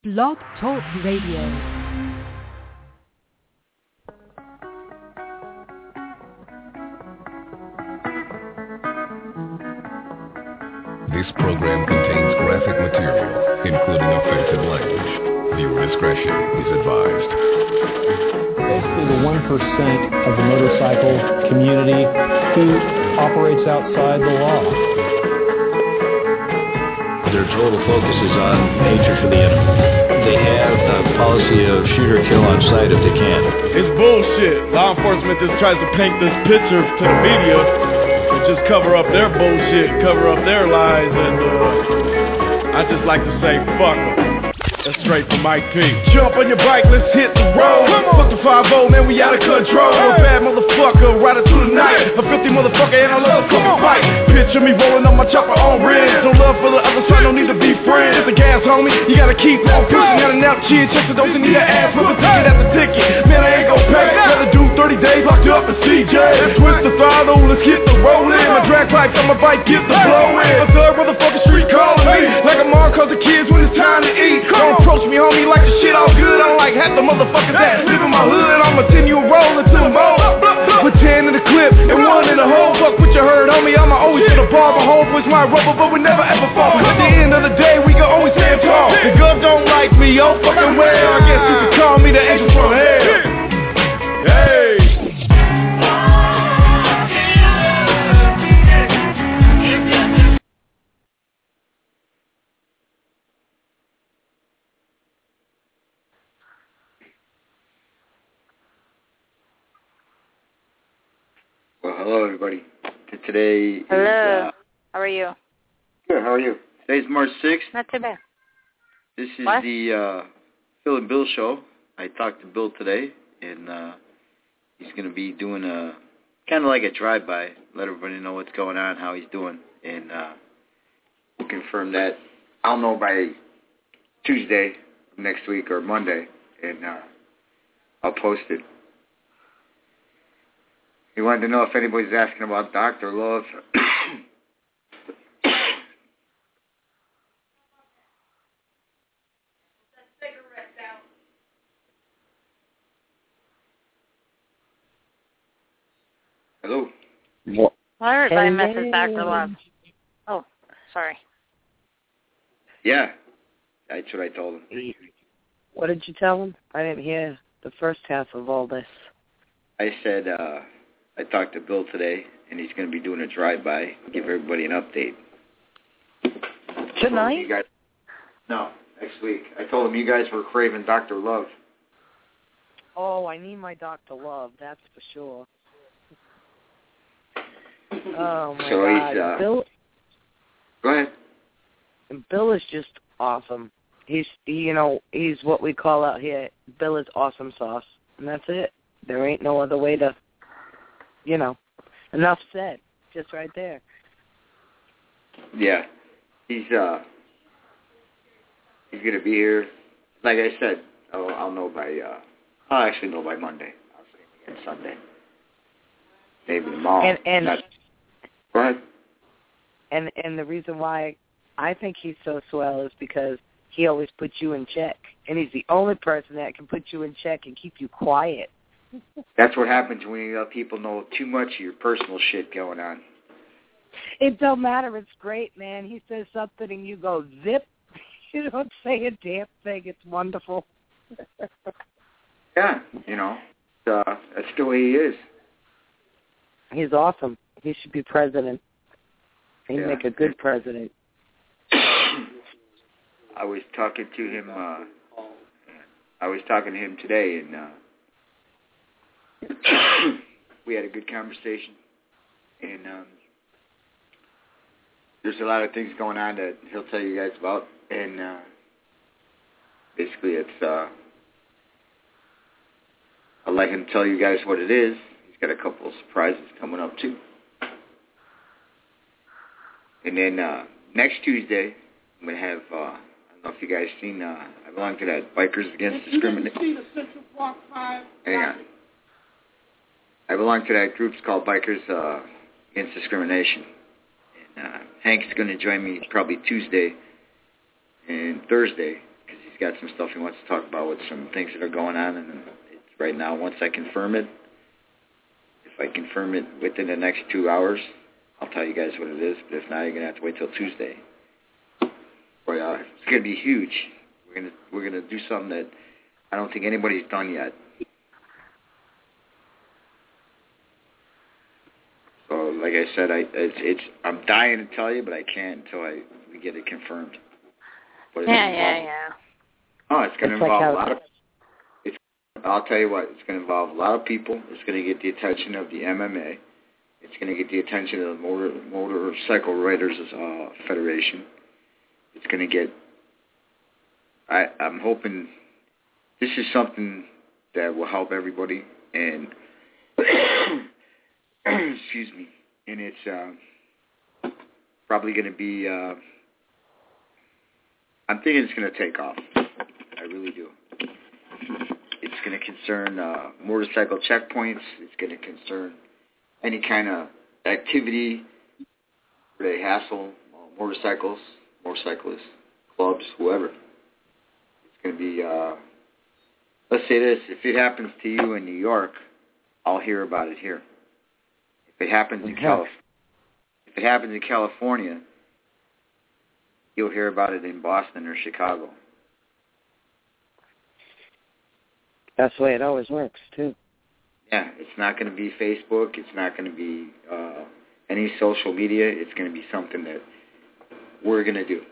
Blog Talk Radio. This program contains graphic material, including offensive language. Viewer discretion is advised. Basically the 1% of the motorcycle community who operates outside the law. Their total focus is on hatred for the enemy. They have a policy of shoot or kill on sight if they can. It's bullshit. Law enforcement just tries to paint this picture to the media and just cover up their bullshit, cover up their lies, and I just like to say, fuck them. That's straight from Mike P. Jump on your bike, let's hit the road. Fuck the 5-0, man, we out of control. A bad motherfucker, rider through the night. A 50 motherfucker, and I love a fucking fight. Picture me rolling on my chopper on rims. No love for the other side, no need to be friends. Hit the gas, homie, you gotta keep on pushing. Got an out chin, check the dose and need an ass with a ticket at the ticket. Man, I ain't gon' pay. Gotta do 30 days locked up in CJ. Let's twist the throttle, let's get the rolling. My drag pipes on my bike, get the blowing. A third motherfucker street calling me like I'm on cause the kids when it's time to eat. Don't approach me, homie, like the shit all good. I don't like half the motherfuckers that live in my hood. I'ma 10 you a roll until I'm old. With 10 in the clip and 1 in the hole. Fuck what you heard, homie, I'ma always hit a bar. My homeboys my rubber, but we never ever fall. At the end of the day, we can always stand tall. The gov don't like me, oh fucking well. I guess you could call me the angel from hell. Hey. Well, hello, everybody. Today Hello. is... How are you? Good, how are you? Today's March 6th. Not too bad. This is What? the Phil and Bill show. I talked to Bill today, and he's going to be doing a kind of like a drive-by, let everybody know what's going on, how he's doing, and we'll confirm that. I'll know by Tuesday next week or Monday, and I'll post it. He wanted to know if anybody's asking about Dr. Love. Hello? Well, everybody misses Dr. Love. Oh, sorry. Yeah, that's what I told him. What did you tell him? I didn't hear the first half of all this. I said I talked to Bill today, and he's going to be doing a drive-by, give everybody an update. Tonight? No, next week. I told him you guys were craving Dr. Love. Oh, I need my Dr. Love, that's for sure. Oh, my So God. he's, Bill, go ahead. Bill is just awesome. He's what we call out here, Bill is awesome sauce, and that's it. There ain't no other way to, enough said, just right there. Yeah, he's going to be here. Like I said, I'll know by, I'll actually know by Monday. I'll see him again Sunday. Maybe tomorrow. Go ahead. And the reason why I think he's so swell is because he always puts you in check, and he's the only person that can put you in check and keep you quiet. That's what happens when you let people know too much of your personal shit going on. It don't matter. It's great, man. He says something and you go zip. You don't say a damn thing. It's wonderful. Yeah, that's the way he is. He's awesome. He should be president. He'd make a good president. I was talking to him today, and we had a good conversation. And there's a lot of things going on that he'll tell you guys about. And basically, it's I'll let him tell you guys what it is. He's got a couple of surprises coming up too. And then next Tuesday, I'm going to have, I don't know if you guys seen, I belong to that Bikers Against Discrimination. Hang on. I belong to that group. It's called Bikers Against Discrimination. And Hank's going to join me probably Tuesday and Thursday because he's got some stuff he wants to talk about with some things that are going on, and it's right now, once I confirm it, if I confirm it within the next 2 hours, I'll tell you guys what it is, but if not, you're going to have to wait till Tuesday. But it's going to be huge. We're gonna do something that I don't think anybody's done yet. So, like I said, I'm dying to tell you, but I can't until we get it confirmed. But Yeah. Oh, it's going to involve a lot of. I'll tell you what, it's going to involve a lot of people. It's going to get the attention of the MMA. It's going to get the attention of the Motorcycle Riders Federation. It's going to get. I'm hoping this is something that will help everybody, and excuse me, and it's probably going to be. I'm thinking it's going to take off. I really do. It's going to concern motorcycle checkpoints. It's going to concern any kind of activity where they hassle motorcyclists, clubs, whoever. It's going to be, let's say this, if it happens to you in New York, I'll hear about it here. If it happens in California, you'll hear about it in Boston or Chicago. That's the way it always works, too. Yeah, it's not going to be Facebook. It's not going to be any social media. It's going to be something that we're going to do.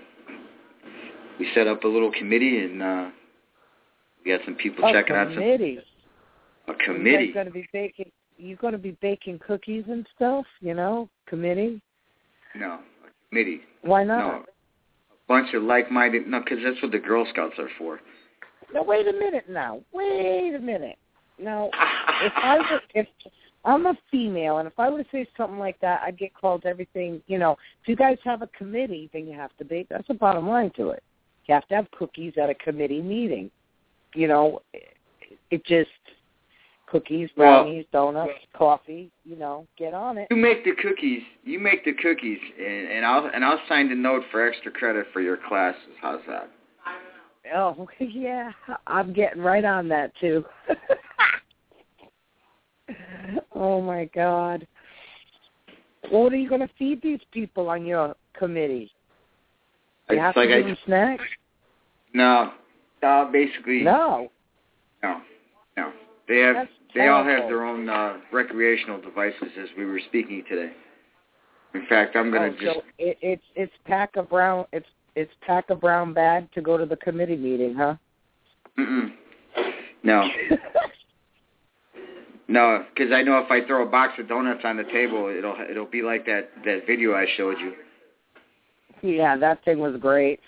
We set up a little committee, and we got some people checking out some... A committee? You're going to be baking cookies and stuff, committee? No, a committee. Why not? No, a bunch of like-minded... No, because that's what the Girl Scouts are for. Now, wait a minute now. Now, if I'm a female, and if I were to say something like that, I'd get called everything, If you guys have a committee, then you have to bake. That's the bottom line to it. You have to have cookies at a committee meeting. It just, cookies, brownies, donuts, coffee, get on it. You make the cookies, and I'll sign the note for extra credit for your classes. How's that? Oh, yeah, I'm getting right on that, too. Oh, my God. What are you going to feed these people on your committee? You have to give them snacks? No, basically. No. They all have their own recreational devices as we were speaking today. In fact, I'm going to just... So it's pack a brown bag to go to the committee meeting, huh? No. No, because I know if I throw a box of donuts on the table, it'll be like that video I showed you. Yeah, that thing was great.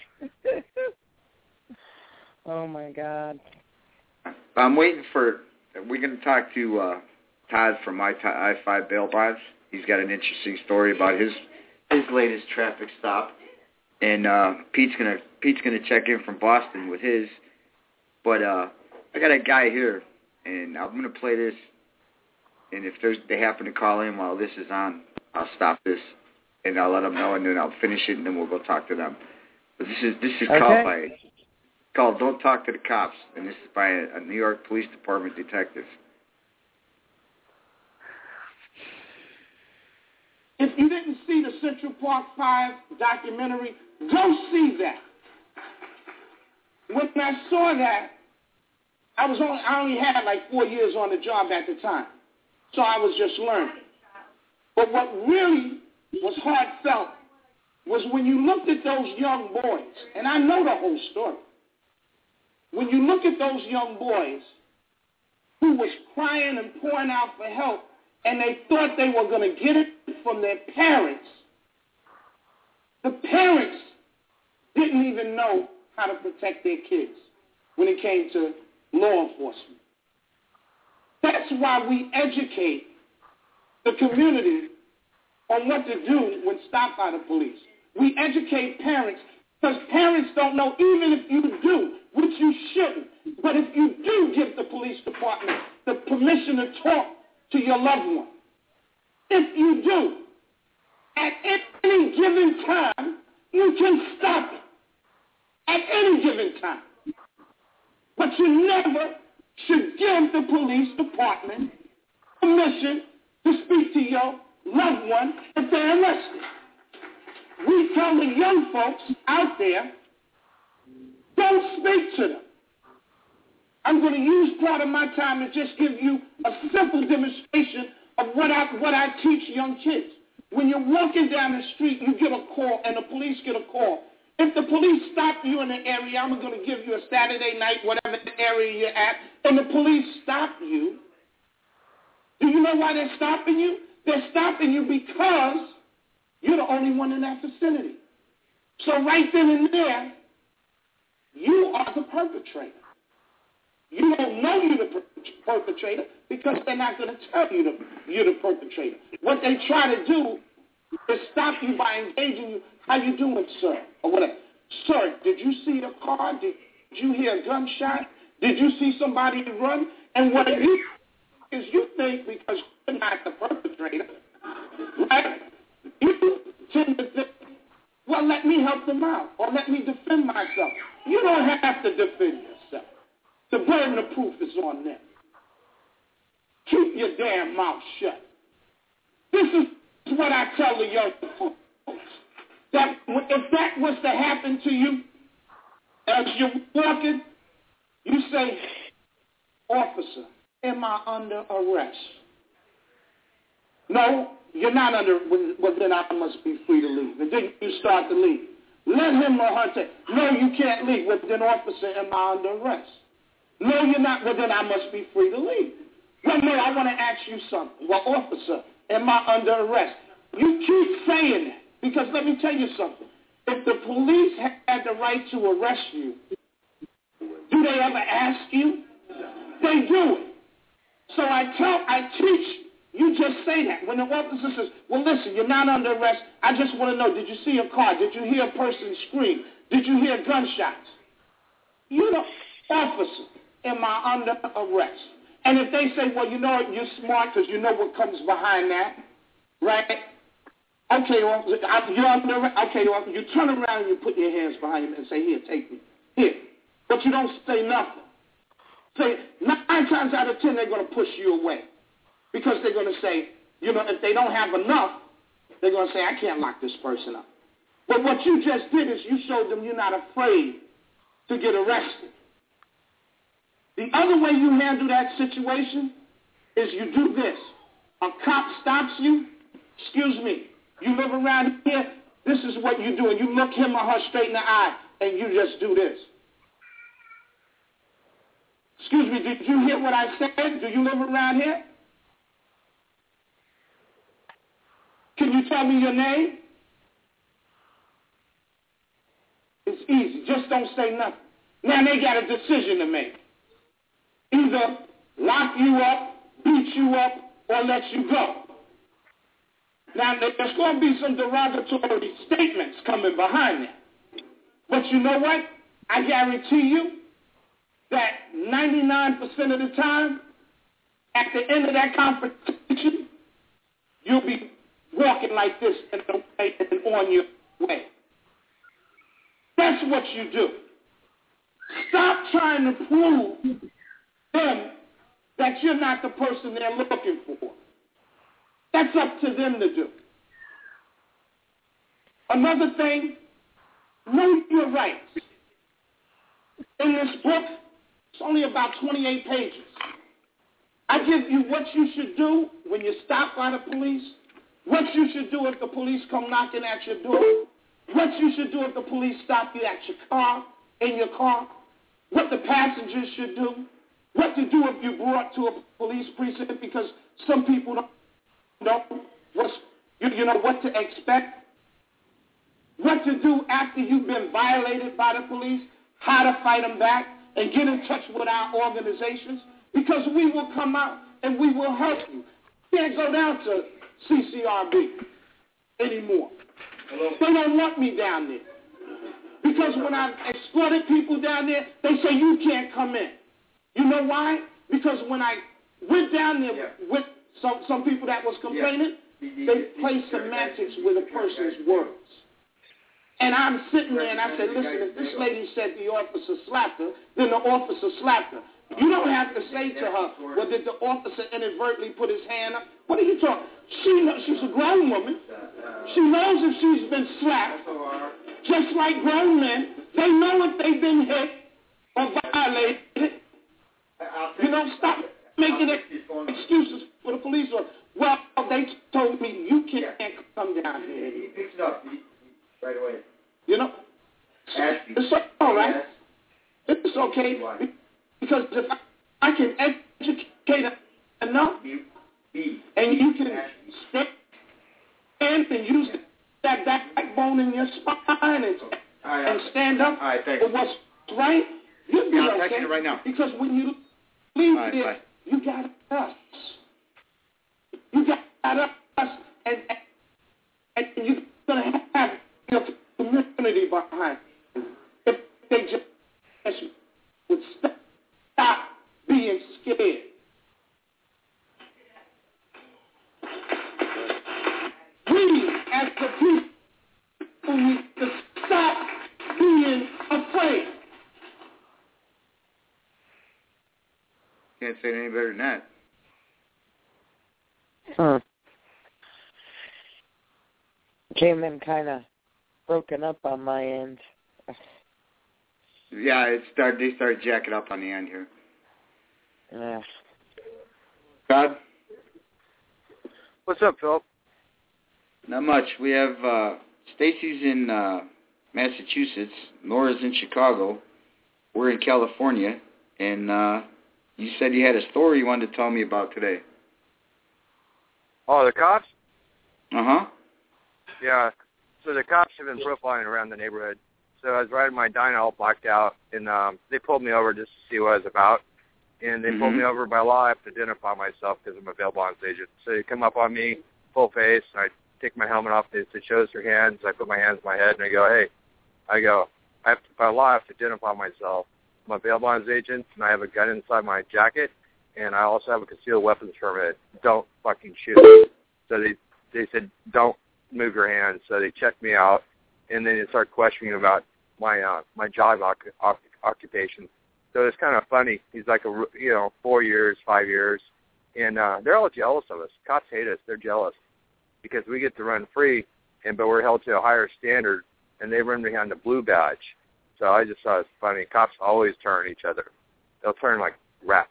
Oh, my God. I'm waiting for... We're going to talk to Todd from I-5 Bail Bonds. He's got an interesting story about his latest traffic stop. And Pete's gonna check in from Boston with his. But I got a guy here, and I'm going to play this. And if they happen to call in while this is on, I'll stop this, and I'll let them know, and then I'll finish it, and then we'll go talk to them. But this is called Don't Talk to the Cops, and this is by a New York Police Department detective. If you didn't see the Central Park 5 documentary, go see that. When I saw that, I only had like 4 years on the job at the time, so I was just learning. But what really was heartfelt was when you looked at those young boys, and I know the whole story. When you look at those young boys who was crying and pouring out for help, and they thought they were going to get it from their parents, the parents didn't even know how to protect their kids when it came to law enforcement. That's why we educate the community on what to do when stopped by the police. We educate parents because parents don't know, even if you do, which you shouldn't. But if you do give the police department the permission to talk to your loved one, if you do, at any given time, you can stop it. At any given time. But you never should give the police department permission to speak to your loved one if they're arrested. We tell the young folks out there, don't speak to them. I'm going to use part of my time to just give you a simple demonstration of what I teach young kids. When you're walking down the street, you get a call, and the police get a call. If the police stop you in the area, I'm going to give you a Saturday night, whatever area you're at, and the police stop you, do you know why they're stopping you? They're stopping you because you're the only one in that vicinity. So right then and there, you are the perpetrator. You don't know you're the perpetrator because they're not going to tell you you're the perpetrator. What they try to do is stop you by engaging you. How you doing, sir? Or whatever. Sir, did you see a car? Did you hear a gunshot? Did you see somebody run? And what you think, because you're not the perpetrator, right? You tend to think, well, let me help them out, or let me defend myself. You don't have to defend yourself. The burden of proof is on them. Keep your damn mouth shut. This is what I tell the young folks. That if that was to happen to you, as you're walking, you say, officer, am I under arrest? No, you're not under, well then I must be free to leave. And then you start to leave. Let him or her say, no, you can't leave. Well then, officer, am I under arrest? No, you're not. Well then I must be free to leave. Well, no, I want to ask you something. Well, officer, am I under arrest? You keep saying that because let me tell you something. If the police had the right to arrest you, do they ever ask you? They do it. So I teach, you just say that. When the officer says, well, listen, you're not under arrest. I just want to know, did you see a car? Did you hear a person scream? Did you hear gunshots? You know, officer, am I under arrest? And if they say, well, you know what, you're smart because you know what comes behind that, right? Okay, officer, you're under arrest. Okay, officer, you turn around and you put your hands behind you and say, here, take me. Here. But you don't say nothing. Say, 9 times out of 10, they're going to push you away. Because they're going to say, you know, if they don't have enough, they're going to say, I can't lock this person up. But what you just did is you showed them you're not afraid to get arrested. The other way you handle that situation is you do this. A cop stops you. Excuse me. You live around here. This is what you do. And you look him or her straight in the eye, and you just do this. Excuse me, did you hear what I said? Do you live around here? Can you tell me your name? It's easy. Just don't say nothing. Now they got a decision to make. Either lock you up, beat you up, or let you go. Now, there's going to be some derogatory statements coming behind that. But you know what? I guarantee you that 99% of the time, at the end of that confrontation, you'll be walking like this and on your way. That's what you do. Stop trying to prove them that you're not the person they're looking for. That's up to them to do. Another thing, know your rights. In this book, it's only about 28 pages. I give you what you should do when you're stopped by the police, what you should do if the police come knocking at your door, what you should do if the police stop you at your car, in your car, what the passengers should do, what to do if you're brought to a police precinct because some people don't know what to expect, what to do after you've been violated by the police, how to fight them back, and get in touch with our organizations because we will come out and we will help you. You can't go down to CCRB anymore. They don't want me down there because when I escorted people down there, they say you can't come in. You know why? Because when I went down there with some people that was complaining, they play semantics with a person's words. And I'm sitting there and I said, listen, if this lady said the officer slapped her, then the officer slapped her. You don't have to say to her, well, did the officer inadvertently put his hand up? What are you talking? She's a grown woman. She knows if she's been slapped. Just like grown men, they know if they've been hit or violated. Stop making excuses for the police. Well, they told me you can't come down here. He picks it up right away. It's all right. It's okay. Because if I can educate enough, and you can stand and use that backbone in your spine and stand up for what's right, you'll be okay. I'm texting it right now. Because when you leave here, you got us. You got us, and you're going to have your community behind you. If they just would stop being scared. We, as the people, need to stop being afraid. Can't say it any better than that. Came in kind of broken up on my end. Yeah, they started jacking up on the end here. Yeah. God? What's up, Phil? Not much. We have Stacy's in Massachusetts. Laura's in Chicago. We're in California. And you said you had a story you wanted to tell me about today. Oh, the cops? Uh-huh. Yeah. So the cops have been profiling around the neighborhood. So I was riding my dyno all blacked out, and they pulled me over just to see what I was about. And they pulled me over. By law, I have to identify myself because I'm a bail bonds agent. So they come up on me, full face, and I take my helmet off. They say, show us your hands. I put my hands on my head, and I go, hey. I have to, by law, I have to identify myself. I'm a bail bonds agent, and I have a gun inside my jacket, and I also have a concealed weapons permit. Don't fucking shoot. So they said, don't move your hands. So they checked me out, and then they started questioning about my job occupation. So it's kind of funny. He's like 4 years, 5 years, and they're all jealous of us. Cops hate us. They're jealous because we get to run free, but we're held to a higher standard, and they run behind the blue badge. So I just thought it's funny. Cops always turn each other. They'll turn like rats.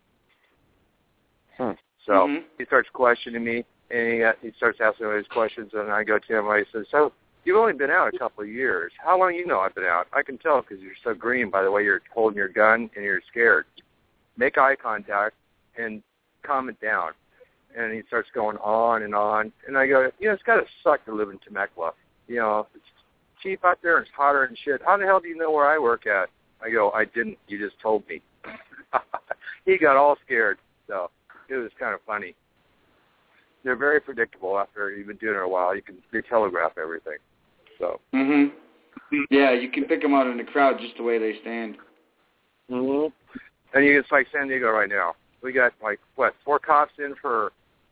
So he starts questioning me, and he starts asking all these questions, and I go to him, and I said, so you've only been out a couple of years. How long you know I've been out? I can tell because you're so green by the way you're holding your gun and you're scared. Make eye contact and calm it down. And he starts going on, and I go, it's got to suck to live in Temecula. It's cheap out there and it's hotter and shit. How the hell do you know where I work at? I go, I didn't. You just told me. He got all scared. So it was kind of funny. They're very predictable after you've been doing it a while. They telegraph everything. So. Yeah, you can pick them out in the crowd just the way they stand. And it's like San Diego right now. We got 4 cops in for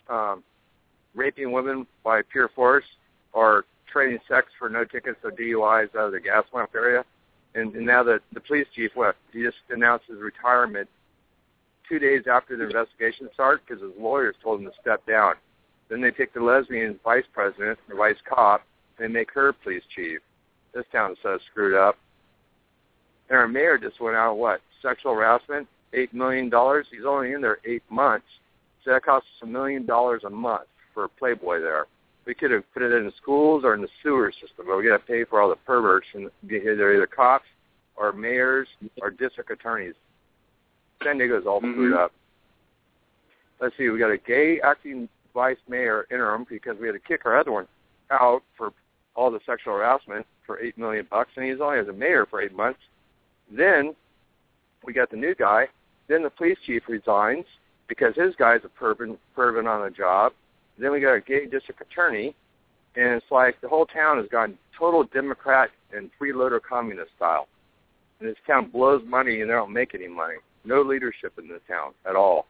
raping women by pure force or trading sex for no tickets or DUIs out of the gas lamp area. And now the police chief, he just announced his retirement 2 days after the investigation started because his lawyers told him to step down. Then they take the lesbian vice president, the vice cop, and make her police chief. This town is so screwed up. And our mayor just went out, sexual harassment, $8 million. He's only in there 8 months. So that costs us $1 million a month for a Playboy there. We could have put it in the schools or in the sewer system, but we got to pay for all the perverts, and they're either cops or mayors or district attorneys. San Diego's all screwed up. Let's see, we got a gay acting vice mayor interim because we had to kick our other one out for all the sexual harassment for $8 million, and he's only as a mayor for 8 months. Then we got the new guy. Then the police chief resigns because his guy's a pervin on the job. Then we got a gay district attorney, and it's like the whole town has gone total Democrat and freeloader communist style. And this town blows money, and they don't make any money. No leadership in this town at all.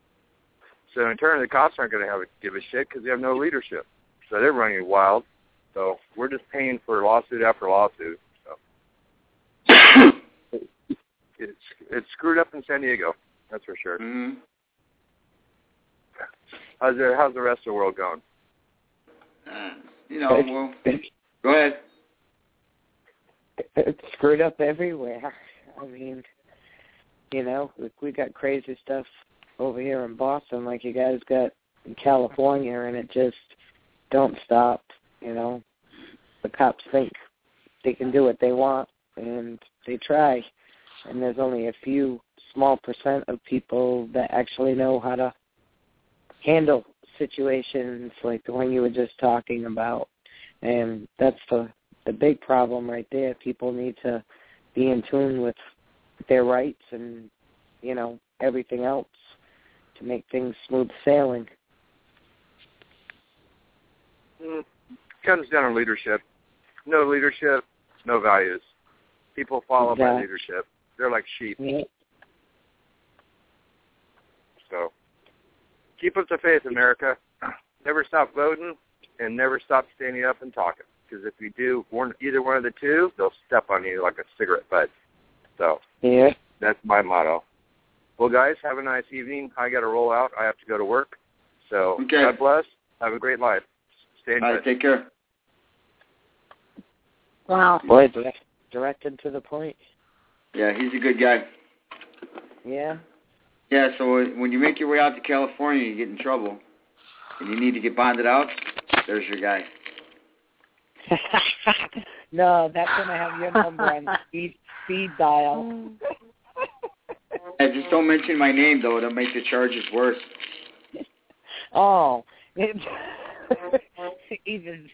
So in turn, the cops aren't going to give a shit because they have no leadership. So they're running wild. So we're just paying for lawsuit after lawsuit. So it's screwed up in San Diego. That's for sure. Mm-hmm. How's the rest of the world going? Well, go ahead. It's screwed up everywhere. I mean, we got crazy stuff over here in Boston like you guys got in California, and it just don't stop, The cops think they can do what they want, and they try. And there's only a few small percent of people that actually know how to handle situations like the one you were just talking about. And that's the big problem right there. People need to be in tune with their rights and, everything else to make things smooth sailing. Comes down to leadership. No leadership, no values. People follow by leadership. They're like sheep. Yeah. So keep up the faith, America. Never stop voting and never stop standing up and talking. Because if you do either one of the two, they'll step on you like a cigarette butt. So that's my motto. Well, guys, have a nice evening. I got to roll out. I have to go to work. So God bless. Have a great life. Stay in touch. Take care. Wow. Boy, direct and to the point. Yeah, he's a good guy. Yeah? Yeah, so when you make your way out to California, you get in trouble, and you need to get bonded out, there's your guy. No, that's going to have your number on speed dial. Just don't mention my name, though. It'll make the charges worse. Oh. Even...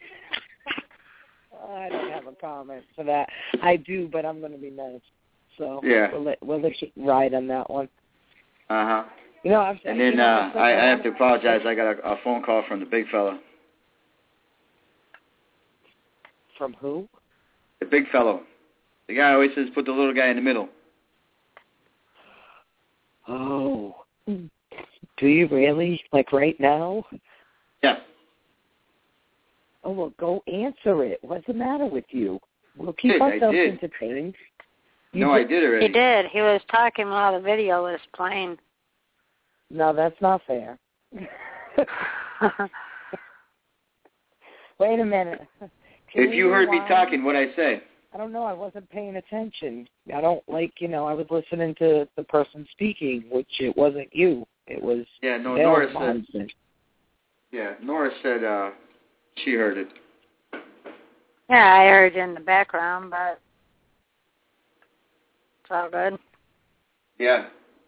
I don't have a comment for that. I do, but I'm going to be nice. So we'll let you ride on that one. Uh-huh. And then I have to apologize. I got a phone call from the big fella. From who? The big fellow. The guy always says put the little guy in the middle. Oh. Do you really? Like right now? Yeah. Oh, well, go answer it. What's the matter with you? We'll keep ourselves entertained. I did already. He did. He was talking while the video was playing. No, that's not fair. Wait a minute. If you heard me talking, what'd I say? I don't know. I wasn't paying attention. I don't I was listening to the person speaking, which it wasn't you. It was Nora said. Yeah, Nora said she heard it. Yeah, I heard it in the background, but it's all good. Yeah.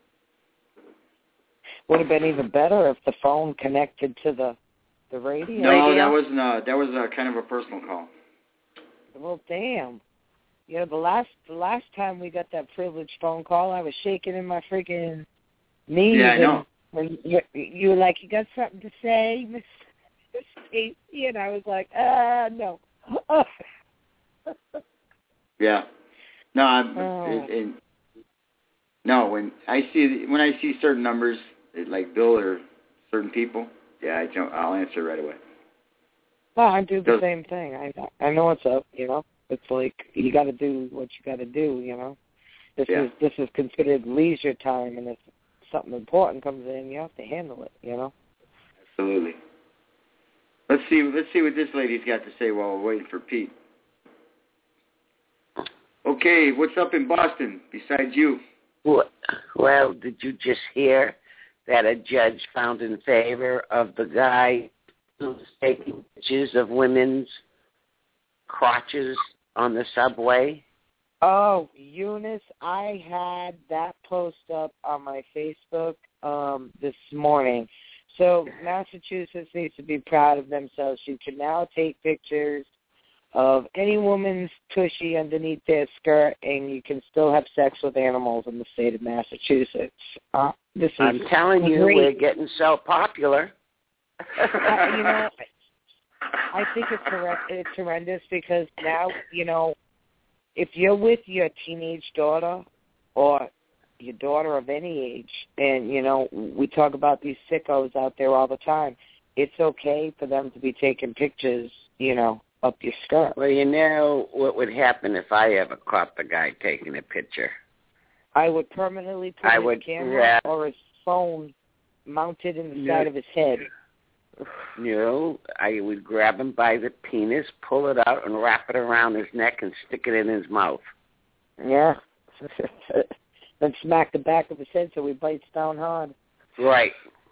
Would have been even better if the phone connected to the radio. No, that was kind of a personal call. Well, damn. The last time we got that privileged phone call, I was shaking in my freaking knees. Yeah, I know. When you were like, you got something to say, Miss Stacy? And I was like, no. Yeah. No, no. When I see certain numbers, like Bill or certain people, I'll answer right away. Well, I do the same thing. I know what's up. It's like you got to do what you got to do. This is considered leisure time, and if something important comes in, you have to handle it. Absolutely. Let's see what this lady's got to say while we're waiting for Pete. Okay, what's up in Boston besides you? Well, did you just hear that a judge found in favor of the guy who was taking pictures of women's crotches on the subway? Oh, Eunice, I had that post up on my Facebook this morning. So Massachusetts needs to be proud of themselves. You can now take pictures of any woman's tushy underneath their skirt, and you can still have sex with animals in the state of Massachusetts. I'm telling you, we're getting so popular. I think it's horrendous because now, if you're with your teenage daughter or your daughter of any age, and, we talk about these sickos out there all the time, it's okay for them to be taking pictures, up your skirt. Well, you know what would happen if I ever caught the guy taking a picture? I would permanently put his camera or his phone mounted in the side of his head. You know, I would grab him by the penis, pull it out, and wrap it around his neck and stick it in his mouth. Yeah. Then smack the back of his head so he bites down hard. Right.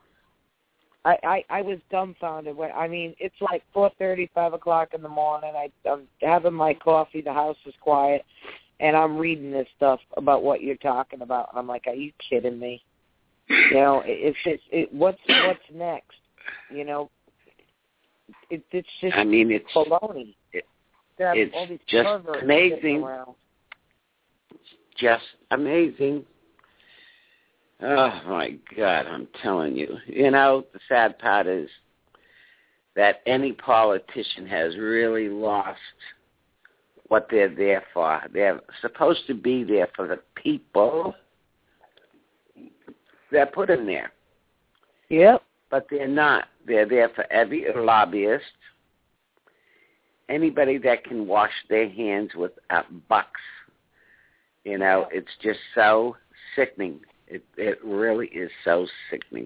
I was dumbfounded. It's like 4:30, 5 o'clock in the morning. I'm having my coffee. The house is quiet. And I'm reading this stuff about what you're talking about. And I'm like, are you kidding me? You know, what's next? You know, it's just it's baloney. It's just amazing. It's just amazing. Oh, my God, I'm telling you. You know, the sad part is that any politician has really lost what they're there for. They're supposed to be there for the people they're put in there. Yep. But they're not. They're there for every lobbyist, anybody that can wash their hands with bucks. You know, it's just so sickening. It really is so sickening.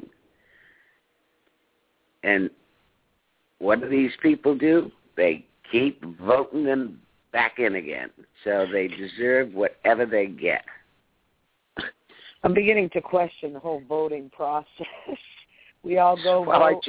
And what do these people do? They keep voting them back in again. So they deserve whatever they get. I'm beginning to question the whole voting process. We all go Well, vote.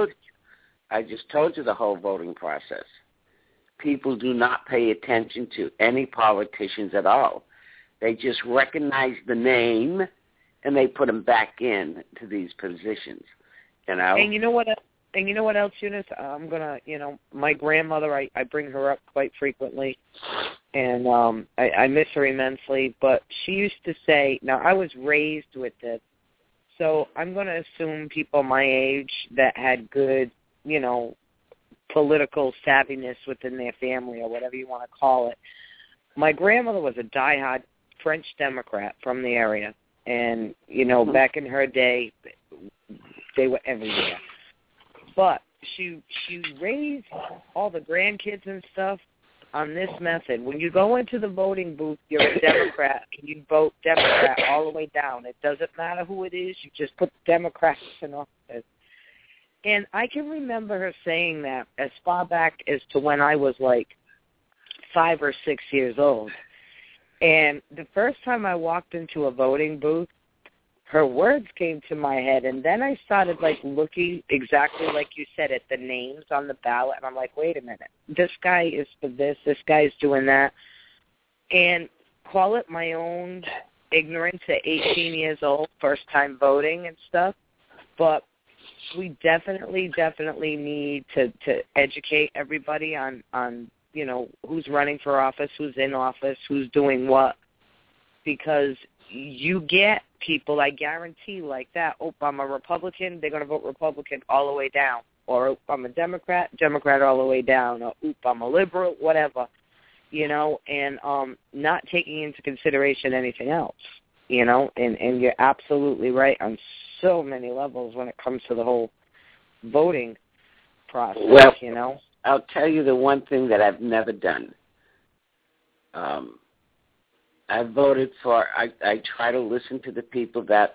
I just told you the whole voting process. People do not pay attention to any politicians at all. They just recognize the name and they put them back in to these positions. You know. And you know what? Else, Eunice? I'm gonna. You know, my grandmother. I bring her up quite frequently, and I miss her immensely. But she used to say. Now, I was raised with this. So I'm going to assume people my age that had good, you know, political savviness within their family or whatever you want to call it. My grandmother was a diehard French Democrat from the area. And, you know, back in her day, they were everywhere. But she raised all the grandkids and stuff on this method. When you go into the voting booth, you're a Democrat, and you vote Democrat all the way down. It doesn't matter who it is. You just put Democrats in office. And I can remember her saying that as far back as to when I was like 5 or 6 years old. And the first time I walked into a voting booth, her words came to my head, and then I started, like, looking exactly like you said at the names on the ballot, and I'm like, wait a minute, this guy is for this guy's doing that, and call it my own ignorance at 18 years old, first time voting and stuff, but we definitely need to educate everybody on, you know, who's running for office, who's in office, who's doing what, because you get people, I guarantee, like that. Oh, I'm a Republican, they're going to vote Republican all the way down. Or, oh, I'm a Democrat all the way down. Or, oop, I'm a liberal, whatever. You know, and not taking into consideration anything else. You know, and you're absolutely right on so many levels when it comes to the whole voting process, well, you know. I'll tell you the one thing that I've never done. I voted for, I try to listen to the people that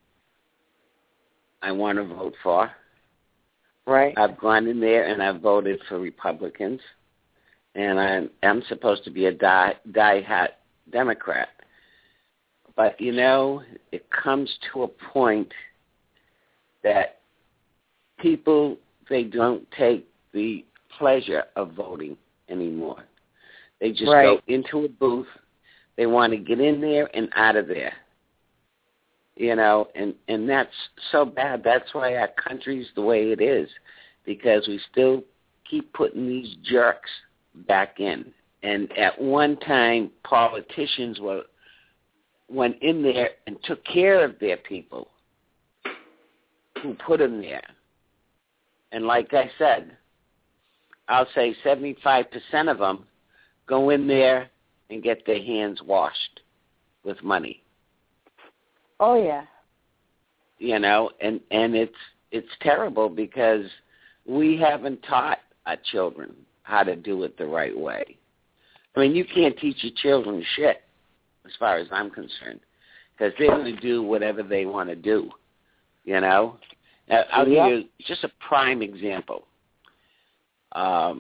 I want to vote for. Right. I've gone in there and I've voted for Republicans. And I'm supposed to be a die-hard Democrat. But, you know, it comes to a point that people, they don't take the pleasure of voting anymore. They just go into a booth. They want to get in there and out of there. You know, and that's so bad. That's why our country's the way it is, because we still keep putting these jerks back in. And at one time, politicians went in there and took care of their people who put them there. And like I said, I'll say 75% of them go in there and get their hands washed with money. Oh, yeah. You know, and it's terrible because we haven't taught our children how to do it the right way. I mean, you can't teach your children shit, as far as I'm concerned, because they're going to do whatever they want to do, you know? Now, I'll give you just a prime example. I'll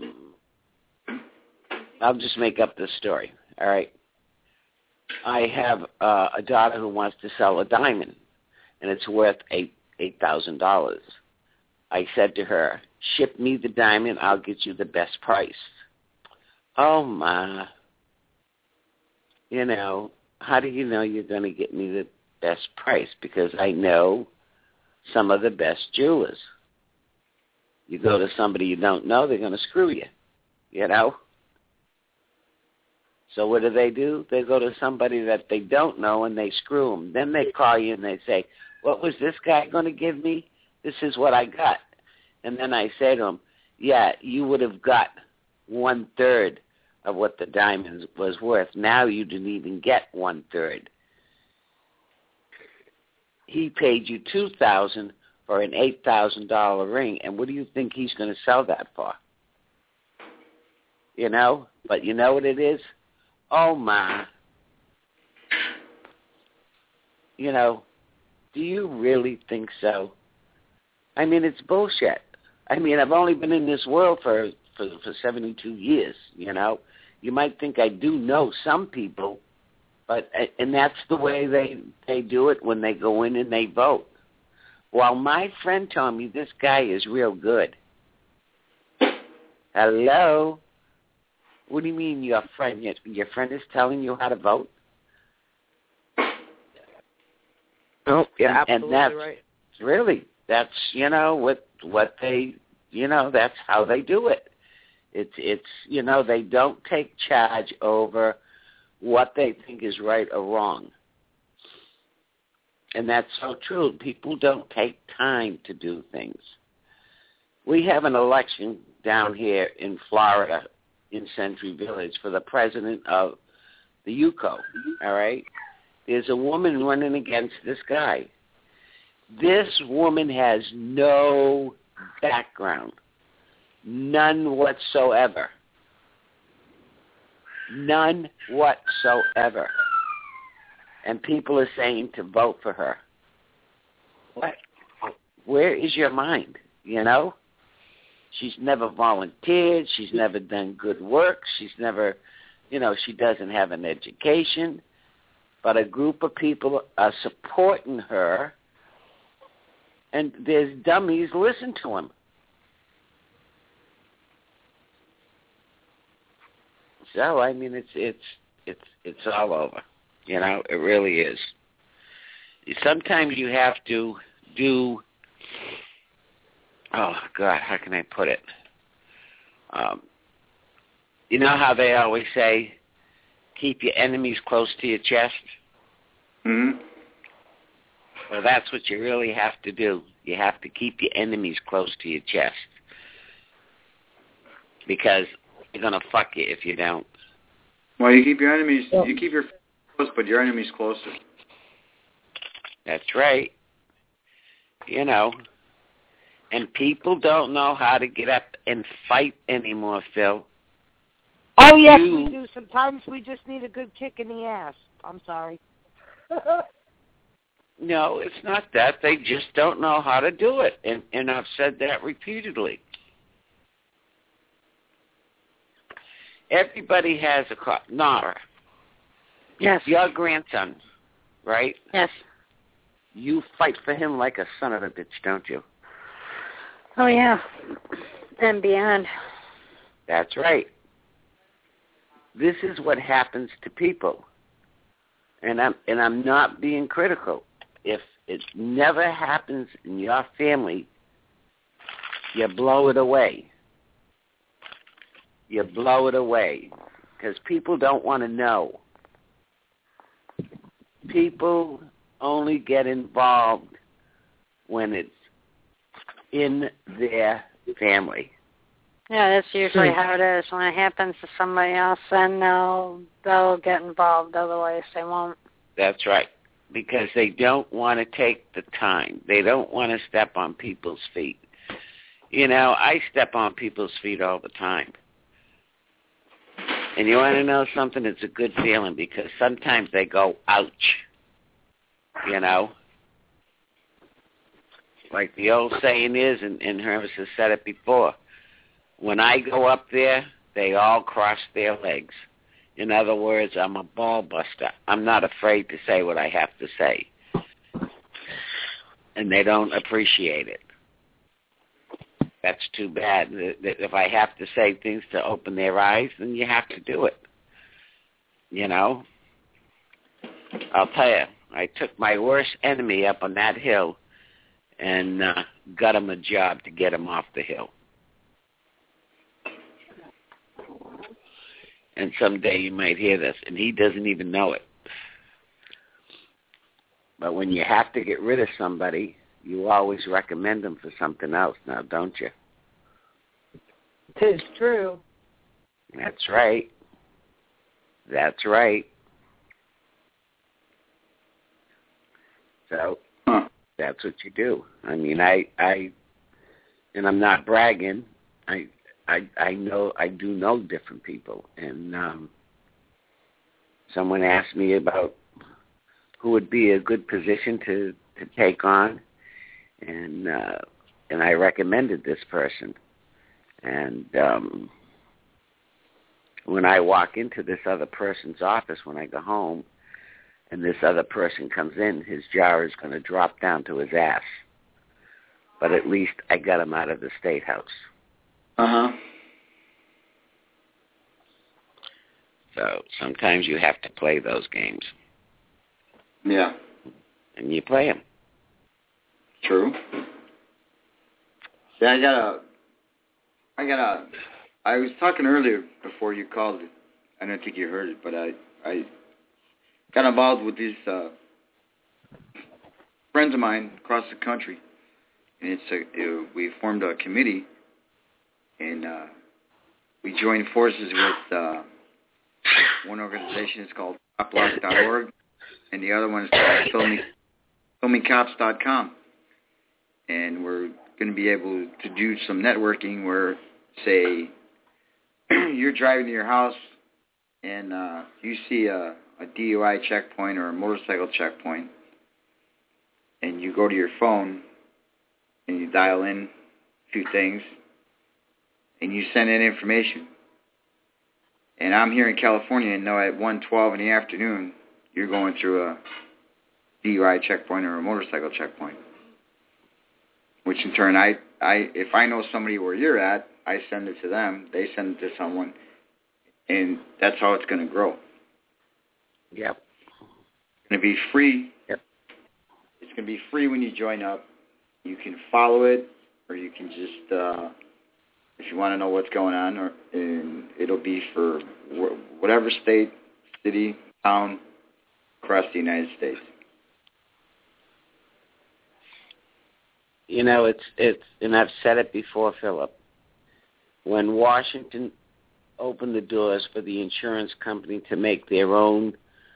just make up this story, all right? I have a daughter who wants to sell a diamond, and it's worth $8,000. I said to her, ship me the diamond, I'll get you the best price. Oh, Ma, you know, how do you know you're going to get me the best price? Because I know some of the best jewelers. You go to somebody you don't know, they're going to screw you, you know? So what do? They go to somebody that they don't know and they screw them. Then they call you and they say, what was this guy going to give me? This is what I got. And then I say to them, yeah, you would have got 1/3 of what the diamond was worth. Now you didn't even get 1/3. He paid you $2,000 for an $8,000 ring, and what do you think he's going to sell that for? You know? But you know what it is? Oh, Ma. You know, do you really think so? I mean, it's bullshit. I mean, I've only been in this world for 72 years, you know. You might think I do know some people, and that's the way they do it when they go in and they vote. Well, my friend told me this guy is real good. Hello? What do you mean your friend? Your friend is telling you how to vote? Oh, yeah, absolutely and that's, right. Really, that's, you know, what they, you know, that's how they do it. It's you know, they don't take charge over what they think is right or wrong. And that's so true. People don't take time to do things. We have an election down here in Florida, in Century Village, for the president of the UCO, all right? There's a woman running against this guy. This woman has no background, none whatsoever. None whatsoever. And people are saying to vote for her. What? Where is your mind, you know? She's never volunteered. She's never done good work. She's never, you know, she doesn't have an education. But a group of people are supporting her, and there's dummies listen to him. So, I mean, it's all over. You know, it really is. Sometimes you have to do, oh, God, how can I put it? You know how they always say, keep your enemies close to your chest? Mm-hmm. Well, that's what you really have to do. You have to keep your enemies close to your chest. Because they're going to fuck you if you don't. Well, you keep your enemies, you keep your close, but your enemies closer. That's right. You know, and people don't know how to get up and fight anymore, Phil. Oh, yes, we do. Sometimes we just need a good kick in the ass. I'm sorry. No, it's not that. They just don't know how to do it, and I've said that repeatedly. Everybody has a car. Nara. Yes. Your grandson, right? Yes. You fight for him like a son of a bitch, don't you? Oh, yeah. And beyond. That's right. This is what happens to people. And I'm not being critical. If it never happens in your family, you blow it away. You blow it away. Because people don't want to know. People only get involved when it's in their family. Yeah, that's usually how it is. When it happens to somebody else, then they'll get involved. Otherwise, they won't. That's right. Because they don't want to take the time. They don't want to step on people's feet. You know, I step on people's feet all the time. And you want to know something? It's a good feeling because sometimes they go, ouch, you know? Like the old saying is, and Hermes has said it before, when I go up there, they all cross their legs. In other words, I'm a ball buster. I'm not afraid to say what I have to say. And they don't appreciate it. That's too bad. If I have to say things to open their eyes, then you have to do it. You know? I'll tell you, I took my worst enemy up on that hill and got him a job to get him off the hill. And someday you might hear this, and he doesn't even know it. But when you have to get rid of somebody, you always recommend them for something else now, don't you? 'Tis true. That's right. That's right. So that's what you do. I mean, I and I'm not bragging. I know, I do know different people. And someone asked me about who would be a good position to take on, and I recommended this person. And when I walk into this other person's office when I go home, and this other person comes in, his jaw is going to drop down to his ass. But at least I got him out of the State House. Uh-huh. So sometimes you have to play those games. Yeah. And you play them. True. Yeah, I was talking earlier before you called it. I don't think you heard it, but I got involved with these friends of mine across the country. And we formed a committee, and we joined forces with one organization is called stoplock.org, and the other one is called filmingcops.com. And we're going to be able to do some networking where, say, you're driving to your house and you see a DUI checkpoint or a motorcycle checkpoint, and you go to your phone and you dial in a few things, and you send in information. And I'm here in California and know at 1:12 in the afternoon you're going through a DUI checkpoint or a motorcycle checkpoint. Which in turn, if I know somebody where you're at, I send it to them, they send it to someone, and that's how it's going to grow. Yep. It's going to be free. Yep. It's going to be free when you join up. You can follow it, or you can just, if you want to know what's going on, and it'll be for whatever state, city, town, across the United States. You know, it's, and I've said it before, Philip. When Washington opened the doors for the insurance company to make their own,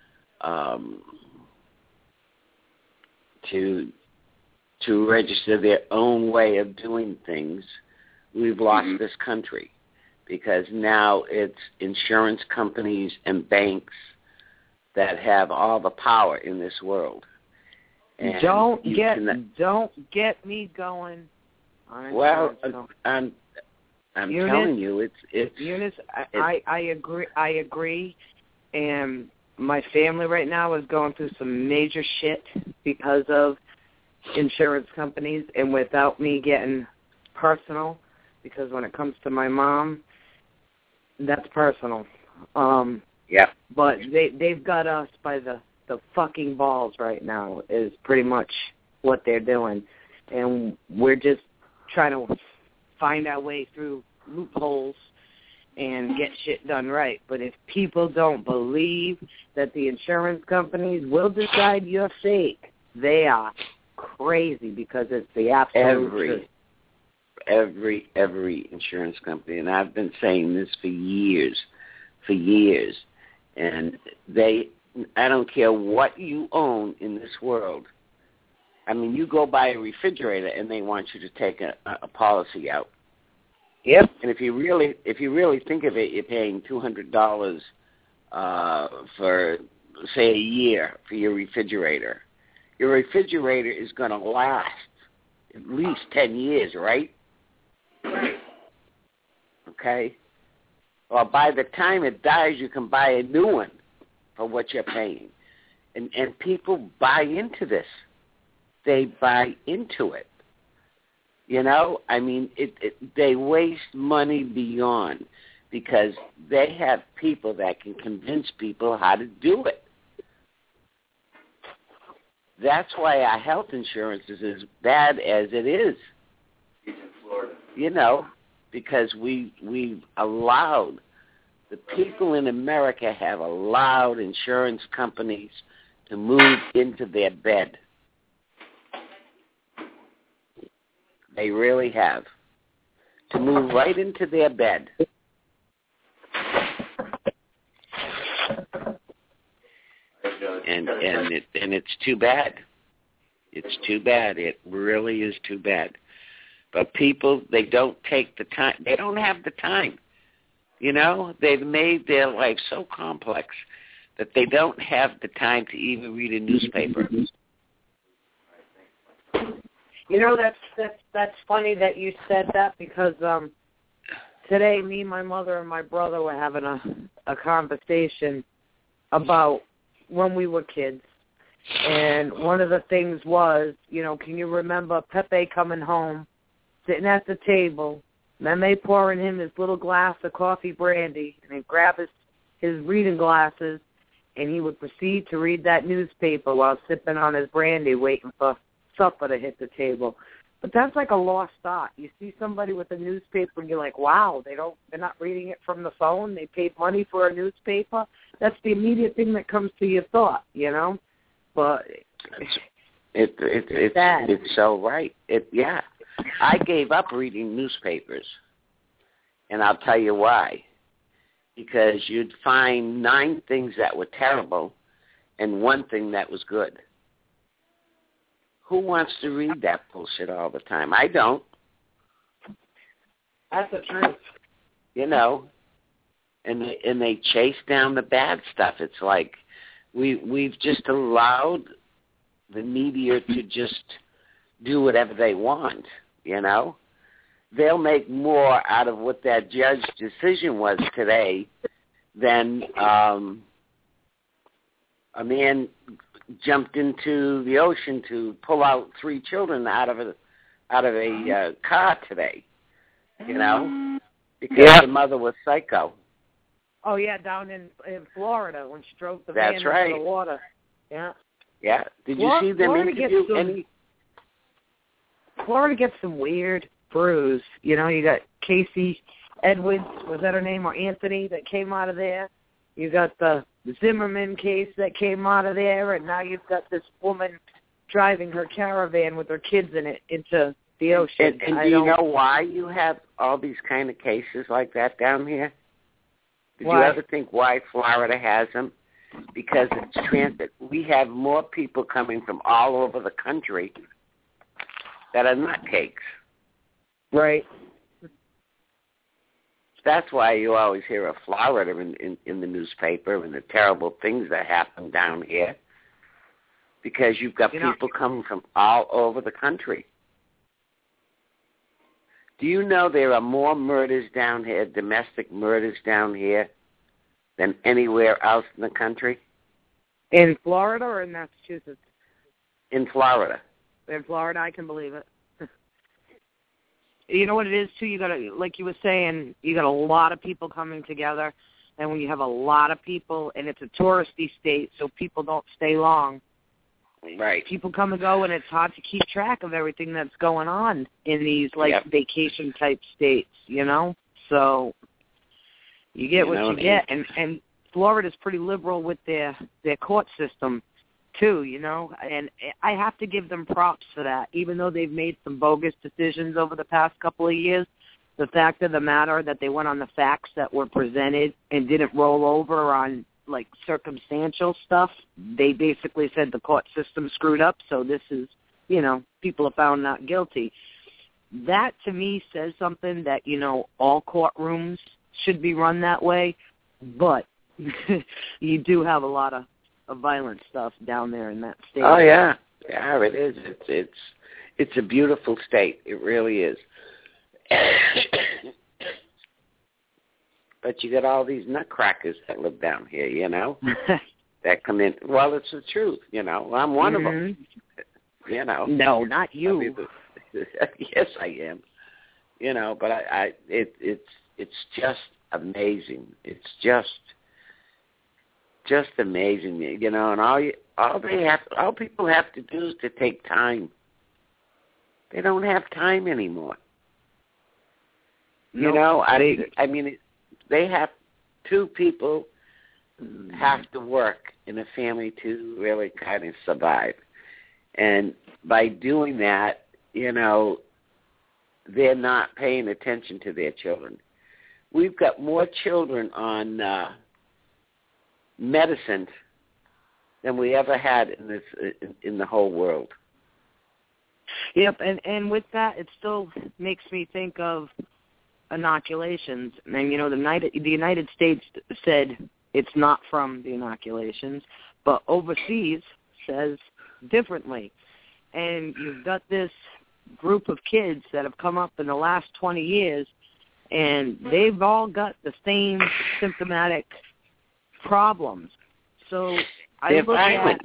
to register their own way of doing things, we've lost this country, because now it's insurance companies and banks that have all the power in this world. And don't get me going. Well, I'm Eunice, telling you, it's Eunice. I agree, and my family right now is going through some major shit because of insurance companies, and without me getting personal, because when it comes to my mom, that's personal. Yeah. But they've got us by the fucking balls right now is pretty much what they're doing. And we're just trying to find our way through loopholes and get shit done right. But if people don't believe that the insurance companies will decide your fate, they are crazy, because it's the absolute truth. Every insurance company, and I've been saying this for years, and I don't care what you own in this world. I mean, you go buy a refrigerator and they want you to take a policy out. Yep. And if you really think of it, you're paying $200 for, say, a year for your refrigerator. Your refrigerator is going to last at least 10 years, right? Okay. Well, by the time it dies, you can buy a new one for what you're paying. And people buy into this. They buy into it. You know, I mean, they waste money beyond because they have people that can convince people how to do it. That's why our health insurance is as bad as it is. He's in Florida. You know, because we've allowed, the people in America have allowed insurance companies to move into their bed. They really have. To move right into their bed. And it's too bad. It's too bad. It really is too bad. But people, they don't take the time. They don't have the time. You know, they've made their life so complex that they don't have the time to even read a newspaper. You know, that's funny that you said that because today me, my mother, and my brother were having a conversation about when we were kids. And one of the things was, you know, can you remember Pepe coming home, sitting at the table, Meme pouring him his little glass of coffee brandy, and he'd grab his reading glasses, and he would proceed to read that newspaper while sipping on his brandy, waiting for supper to hit the table. But that's like a lost art. You see somebody with a newspaper, and you're like, wow, they're not reading it from the phone. They paid money for a newspaper. That's the immediate thing that comes to your thought, you know. But it's so right. Yeah. I gave up reading newspapers, and I'll tell you why. Because you'd find 9 things that were terrible and 1 thing that was good. Who wants to read that bullshit all the time? I don't. That's the truth. You know, and they chase down the bad stuff. It's like we've just allowed the media to just do whatever they want, you know. They'll make more out of what that judge's decision was today than a man jumped into the ocean to pull out 3 children out of a car today, you know, because the mother was psycho. Oh, yeah, down in Florida when she drove the van into the water. Yeah. Yeah. Did you see them interview any? Florida gets some weird brews. You know, you got Casey Edwards, was that her name, or Anthony, that came out of there. You got the Zimmerman case that came out of there, and now you've got this woman driving her caravan with her kids in it into the ocean. And do you know why you have all these kind of cases like that down here? Did you ever think why Florida has them? Because it's transit. We have more people coming from all over the country that are nutcakes. Right. That's why you always hear of Florida in the newspaper and the terrible things that happen down here. Because you've got people coming from all over the country. Do you know there are more murders down here, domestic murders down here, than anywhere else in the country? In Florida or in Massachusetts? In Florida. In Florida, I can believe it. You know what it is, too? You got to, like you were saying, you got a lot of people coming together, and when you have a lot of people, and it's a touristy state, so people don't stay long. Right. People come and go, and it's hard to keep track of everything that's going on in these, vacation-type states, you know? So you get what you get. And Florida's pretty liberal with their court system, too, you know? And I have to give them props for that, even though they've made some bogus decisions over the past couple of years. The fact of the matter that they went on the facts that were presented and didn't roll over on like circumstantial stuff. They basically said the court system screwed up, so this is, you know, people are found not guilty. that to me says something that, all courtrooms should be run that way. But you do have a lot of violent stuff down there in that state. Oh, yeah. Yeah, it is. It's a beautiful state. It really is. But you got all these nutcrackers that live down here, that come in. Well, it's the truth, I'm one of them, No, not you. Yes, I am. But it's just amazing. It's just amazing, and all people have to do is to take time. They don't have time anymore. They have two people have to work in a family to really kind of survive. And by doing that, they're not paying attention to their children. We've got more children on medicine than we ever had in the whole world. Yep, and with that, it still makes me think of inoculations. And, the United States said it's not from the inoculations, but overseas says differently. And you've got this group of kids that have come up in the last 20 years, and they've all got the same symptomatic problems. So they're violent.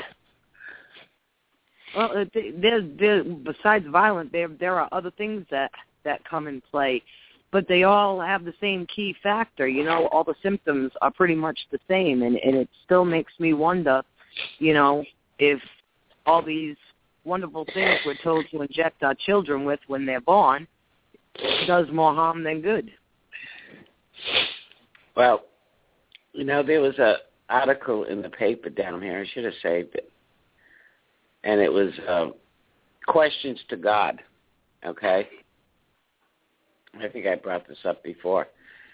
Well, besides violent, there are other things that come in play, but they all have the same key factor. All the symptoms are pretty much the same, and it still makes me wonder, if all these wonderful things we're told to inject our children with when they're born does more harm than good. Well, there was an article in the paper down here. I should have saved it. And it was questions to God, okay? I think I brought this up before.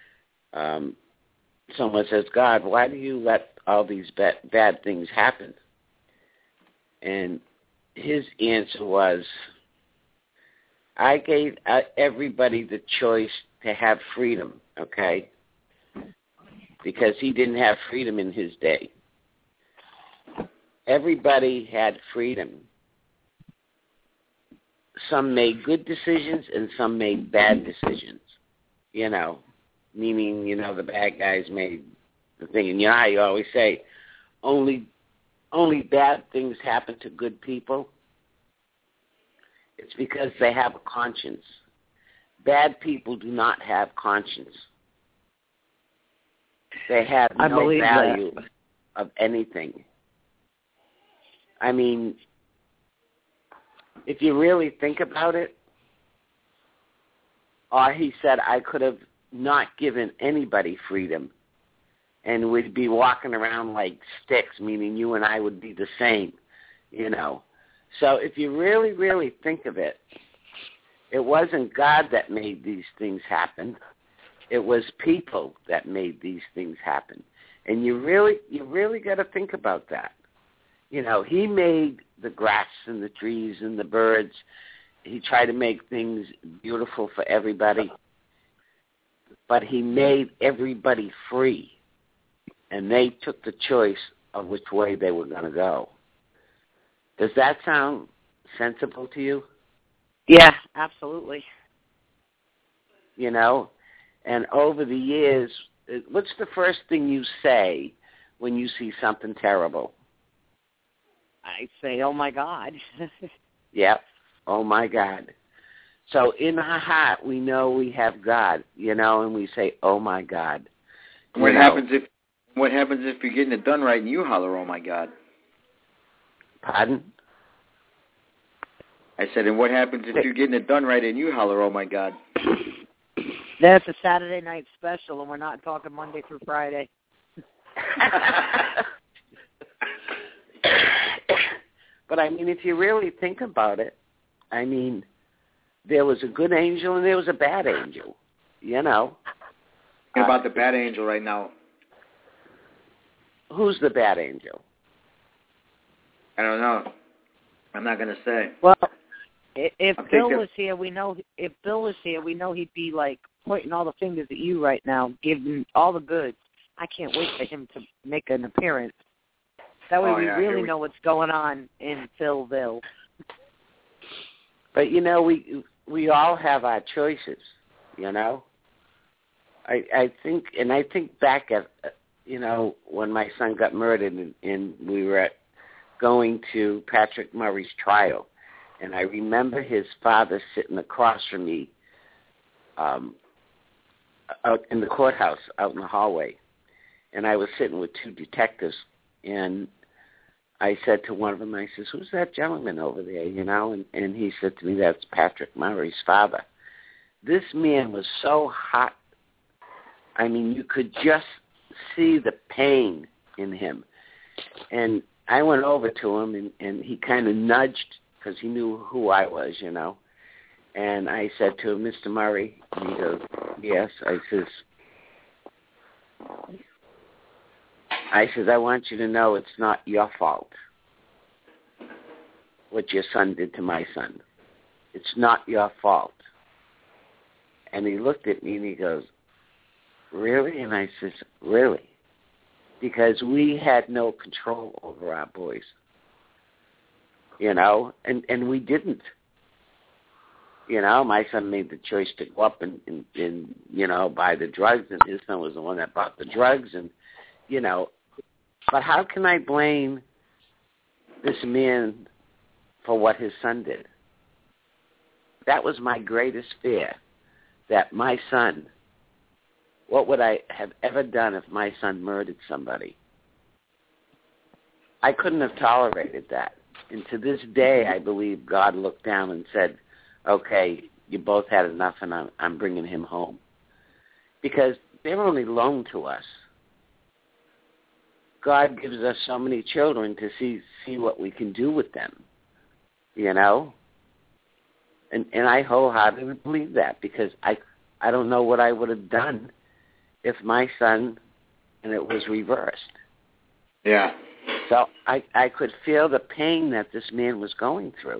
Someone says, God, why do you let all these bad things happen? And his answer was, I gave everybody the choice to have freedom, okay? Because he didn't have freedom in his day. Everybody had freedom. Some made good decisions and some made bad decisions, meaning, the bad guys made the thing. And how you always say, only bad things happen to good people. It's because they have a conscience. Bad people do not have conscience. They have no value of anything. I mean, if you really think about it, or he said, I could have not given anybody freedom, and we'd be walking around like sticks, meaning you and I would be the same, So if you really, really think of it, it wasn't God that made these things happen. It was people that made these things happen. And you really got to think about that. He made the grass and the trees and the birds. He tried to make things beautiful for everybody. But he made everybody free. And they took the choice of which way they were going to go. Does that sound sensible to you? Yeah, absolutely. And over the years, what's the first thing you say when you see something terrible? I say, oh, my God. Yep, oh, my God. So in our heart, we know we have God, and we say, oh, my God. What happens if you're getting it done right and you holler, oh, my God? Pardon? I said, and what happens if you're getting it done right and you holler, oh, my God? That's a Saturday night special, and we're not talking Monday through Friday. But, if you really think about it, there was a good angel and there was a bad angel, What about the bad angel right now? Who's the bad angel? I don't know. I'm not going to say. Well, If Bill was here, we know he'd be like pointing all the fingers at you right now, giving all the goods. I can't wait for him to make an appearance. That way we really know what's going on in Philville. But, we all have our choices, I think back at, when my son got murdered and we were going to Patrick Murray's trial. And I remember his father sitting across from me out in the courthouse, out in the hallway. And I was sitting with two detectives, and I said to one of them, I says, who's that gentleman over there, And he said to me, that's Patrick Murray's father. This man was so hot. I mean, you could just see the pain in him. And I went over to him, and he kind of nudged because he knew who I was, And I said to him, Mr. Murray, and he goes, yes. I says, I want you to know it's not your fault what your son did to my son. It's not your fault. And he looked at me and he goes, really? And I says, really? Because we had no control over our boys, and we didn't. My son made the choice to go up and buy the drugs, and his son was the one that bought the drugs, and, But how can I blame this man for what his son did? That was my greatest fear, that my son, what would I have ever done if my son murdered somebody? I couldn't have tolerated that. And to this day, I believe God looked down and said, okay, you both had enough, and I'm bringing him home. Because they're only loaned to us. God gives us so many children to see what we can do with them, And I wholeheartedly believe that, because I don't know what I would have done if my son, and it was reversed. Yeah. So I could feel the pain that this man was going through,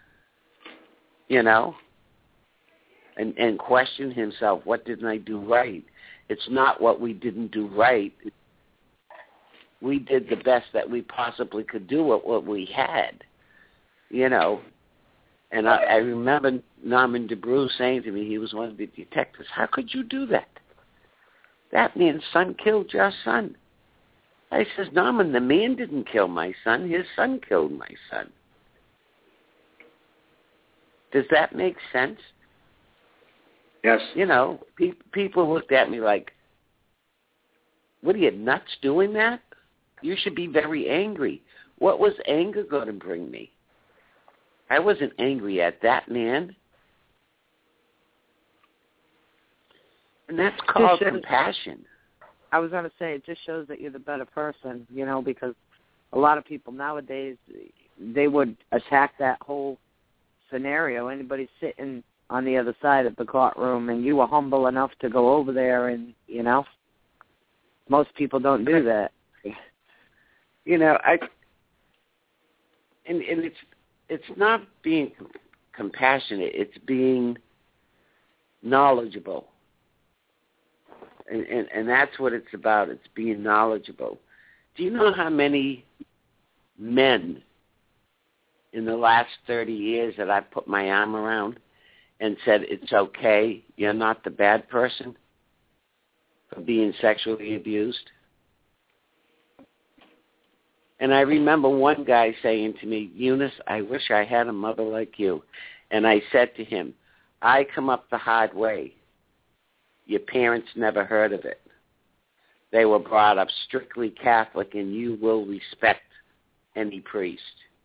and question himself, what didn't I do right? It's not what we didn't do right. We did the best that we possibly could do with what we had, And I remember Norman DeBrew saying to me, he was one of the detectives, how could you do that? That man's son killed your son. I says, Norman, the man didn't kill my son. His son killed my son. Does that make sense? Yes. People looked at me like, what are you, nuts doing that? You should be very angry. What was anger going to bring me? I wasn't angry at that man. And that's called compassion. I was going to say, it just shows that you're the better person, because a lot of people nowadays, they would attack that whole scenario. Anybody sitting on the other side of the courtroom, and you were humble enough to go over there and, most people don't do that. It's not being compassionate, it's being knowledgeable. And that's what it's about. It's being knowledgeable. Do you know how many men in the last 30 years that I've put my arm around and said, it's okay, you're not the bad person for being sexually abused? And I remember one guy saying to me, Eunice, I wish I had a mother like you. And I said to him, I come up the hard way. Your parents never heard of it. They were brought up strictly Catholic, and you will respect any priest.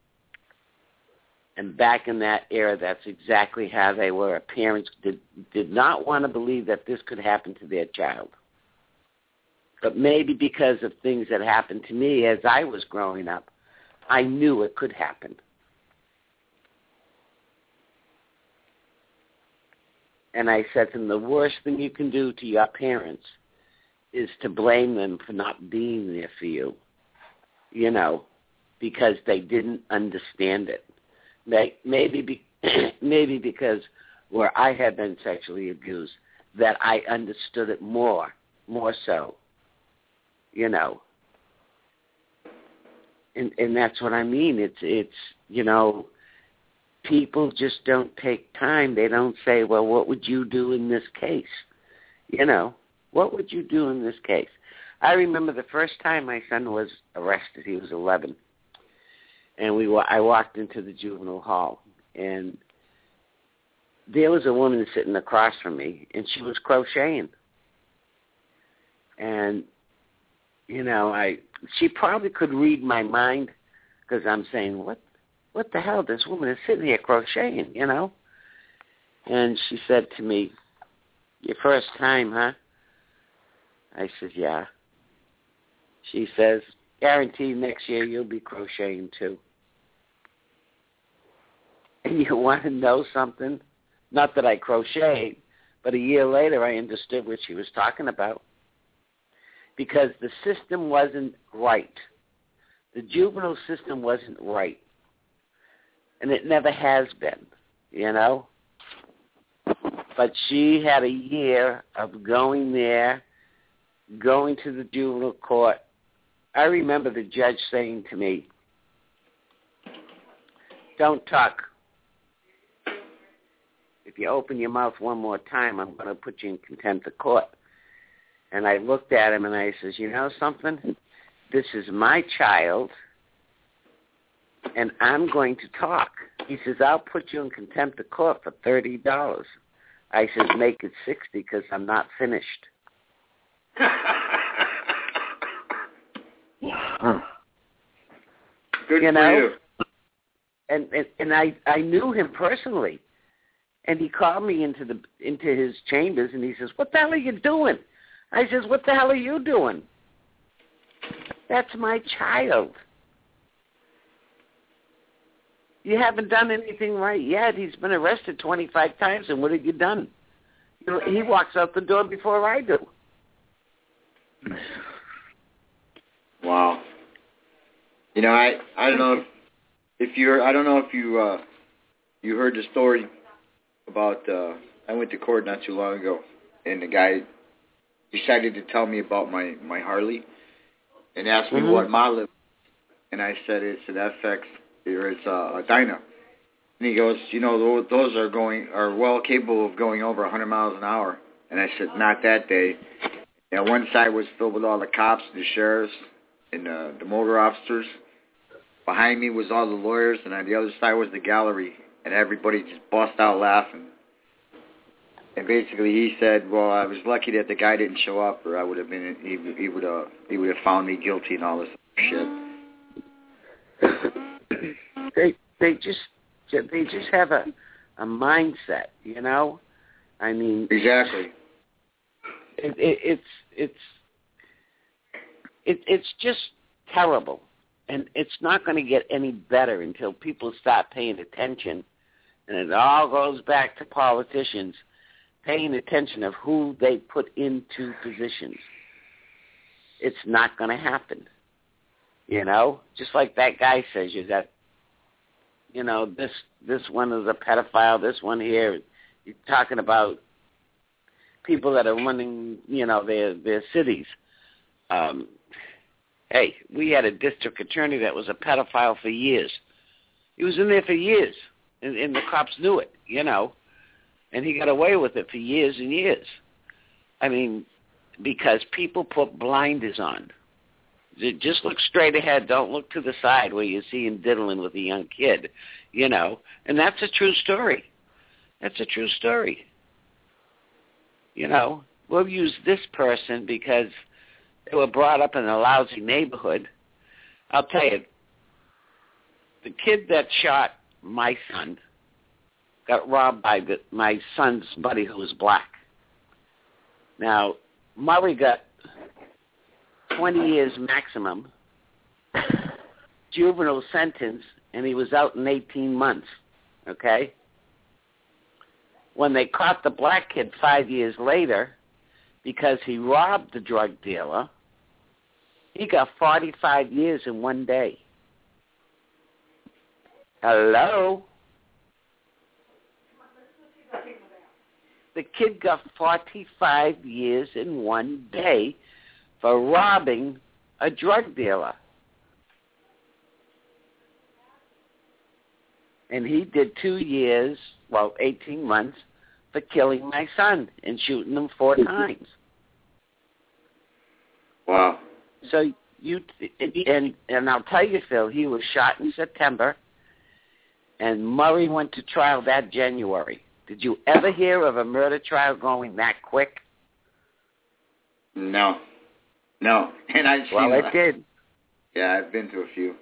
And back in that era, that's exactly how they were. Parents did not want to believe that this could happen to their child. But maybe because of things that happened to me as I was growing up, I knew it could happen. And I said to them, the worst thing you can do to your parents is to blame them for not being there for you, because they didn't understand it. maybe because where I had been sexually abused, that I understood it more so, you know. And that's what I mean. It's you know, people just don't take time. They don't say, well, what would you do in this case? You know, what would you do in this case? I remember the first time my son was arrested. He was 11. And I walked into the juvenile hall, and there was a woman sitting across from me, and she was crocheting. And, you know, she probably could read my mind, because I'm saying, what the hell? This woman is sitting here crocheting, you know? And she said to me, your first time, huh? I said, yeah. She says, guaranteed next year you'll be crocheting too. And you want to know something? Not that I crocheted, but a year later I understood what she was talking about. Because the system wasn't right. The juvenile system wasn't right. And it never has been, you know? But she had a year of going there, going to the juvenile court. I remember the judge saying to me, don't talk. If you open your mouth one more time, I'm going to put you in contempt of court. And I looked at him and I says, you know something? This is my child, and I'm going to talk. He says, I'll put you in contempt of court for $30. I says, make it 60 because I'm not finished. Good you for know? you. And I knew him personally. And he called me into his chambers, and he says, what the hell are you doing? I says, what the hell are you doing? That's my child. You haven't done anything right yet. He's been arrested 25 times, and what have you done? He walks out the door before I do. Wow. You know, I don't know if you heard the story about I went to court not too long ago, and the guy decided to tell me about my Harley and asked me what model it was. And I said it's an FX, or it's a Dyna. And he goes, you know, those are well capable of going over 100 miles an hour. And I said, not that day. And one side was filled with all the cops, the sheriffs, and the motor officers. Behind me was all the lawyers, and on the other side was the gallery, and everybody just bust out laughing. And basically, he said, "Well, I was lucky that the guy didn't show up, or I would have been. He would have found me guilty and all this shit." They just have a mindset, you know. I mean, exactly. It's just terrible, and it's not going to get any better until people start paying attention, and it all goes back to politicians paying attention of who they put into positions. It's not going to happen, you know. Just like that guy says, you got, you know, this one is a pedophile. This one here, you're talking about people that are running, you know, their cities. Hey, we had a district attorney that was a pedophile for years. He was in there for years, and the cops knew it, you know, and he got away with it for years and years. I mean, because people put blinders on. Just look straight ahead. Don't look to the side where you see him diddling with a young kid, you know, and that's a true story. That's a true story. You know, we'll use this person because they were brought up in a lousy neighborhood. I'll tell you, the kid that shot my son got robbed by my son's buddy who was black. Now, Murray got 20 years maximum, juvenile sentence, and he was out in 18 months, okay? When they caught the black kid 5 years later, because he robbed the drug dealer, he got 45 years in one day. Hello? The kid got 45 years in one day for robbing a drug dealer. And he did 2 years, 18 months, for killing my son and shooting him 4 times. Wow. So and I'll tell you, Phil, he was shot in September, and Murray went to trial that January. Did you ever hear of a murder trial going that quick? No. And I've seen it did. Yeah, I've been to a few.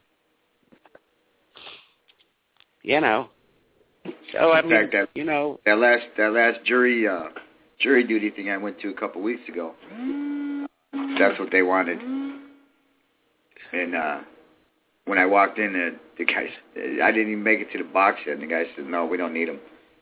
So in fact, that last jury duty thing I went to a couple weeks ago. That's what they wanted. And when I walked in, the guy, I didn't even make it to the box yet, and the guy said, "No, we don't need him."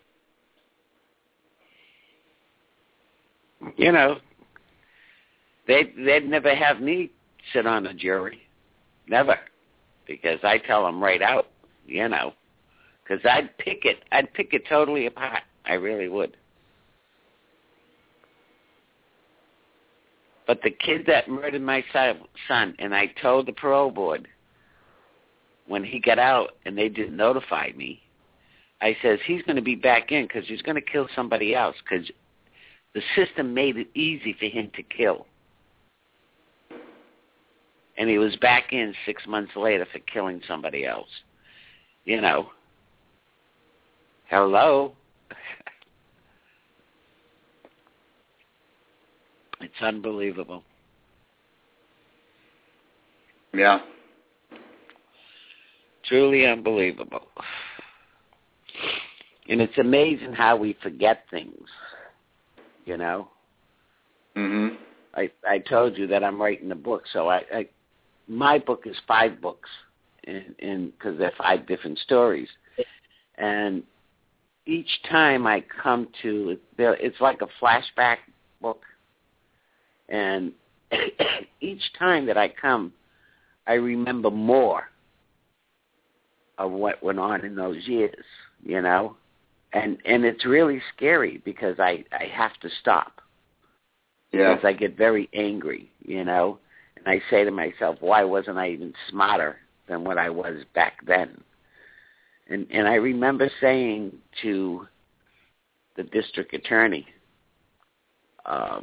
They'd never have me sit on a jury, never, because I tell them right out, because I'd pick it totally apart. I really would. But the kid that murdered my son, and I told the parole board when he got out and they didn't notify me, I says he's going to be back in because he's going to kill somebody else because the system made it easy for him to kill. And he was back in 6 months later for killing somebody else. Hello? It's unbelievable. Yeah. Truly unbelievable. And it's amazing how we forget things, Mm-hmm. I told you that I'm writing a book, so my book is 5 books, because they're 5 different stories. And each time I come to, it's like a flashback book. And each time that I come, I remember more of what went on in those years, And it's really scary because I have to stop. Yeah. Because I get very angry, And I say to myself, why wasn't I even smarter than what I was back then? And I remember saying to the district attorney, I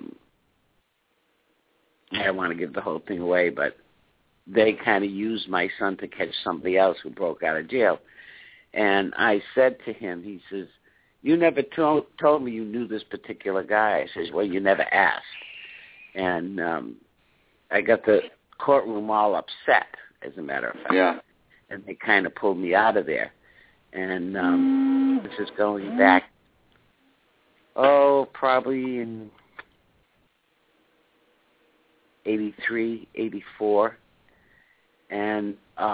don't want to give the whole thing away, but they kind of used my son to catch somebody else who broke out of jail. And I said to him, he says, you never told me you knew this particular guy. I says, well, you never asked. And I got the courtroom all upset, as a matter of fact. Yeah. And they kind of pulled me out of there. And this is going back, probably in 83, 84. And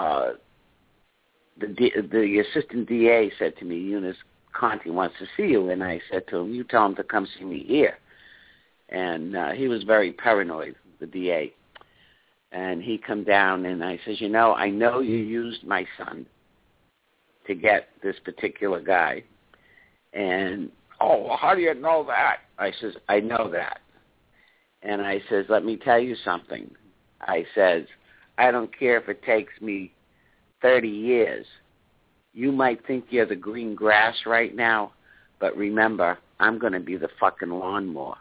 the assistant DA said to me, Eunice Conti wants to see you. And I said to him, you tell him to come see me here. And he was very paranoid, the DA. And he come down and I says, I know you used my son to get this particular guy. And, how do you know that? I says, I know that. And I says, let me tell you something. I says, I don't care if it takes me 30 years. You might think you're the green grass right now, but remember, I'm going to be the fucking lawnmower.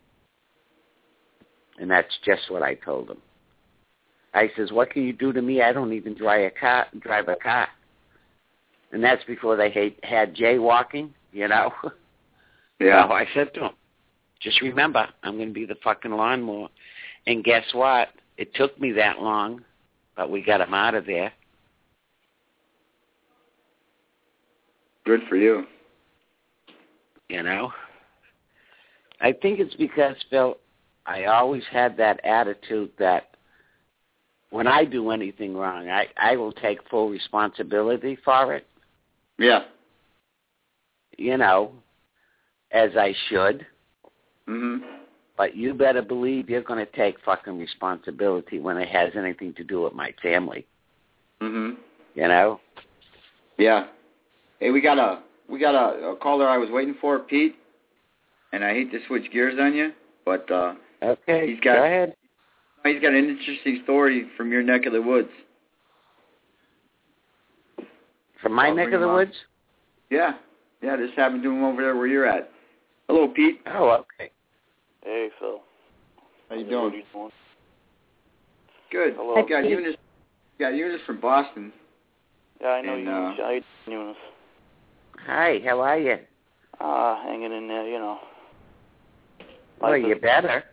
And that's just what I told him. I says, what can you do to me? I don't even drive a car. And that's before they had jaywalking, Yeah. So I said to him, just remember, I'm going to be the fucking lawnmower. And guess what? It took me that long, but we got him out of there. Good for you. I think it's because, Phil, I always had that attitude that when I do anything wrong, I will take full responsibility for it. Yeah. As I should. Mm-hmm. But you better believe you're going to take fucking responsibility when it has anything to do with my family. Mm-hmm. Yeah. Hey, we got a caller I was waiting for, Pete. and I hate to switch gears on you, but okay, go ahead. He's got an interesting story from your neck of the woods. From my neck of the woods? Yeah. Yeah, this happened to him over there where you're at. Hello, Pete. Oh, okay. Hey, Phil. How you doing? What are you doing? Good. Hello. I got Eunice from Boston. Yeah, I know Eunice. How you doing, Eunice? Hi, how are you? Hanging in there, you know. Well, you better.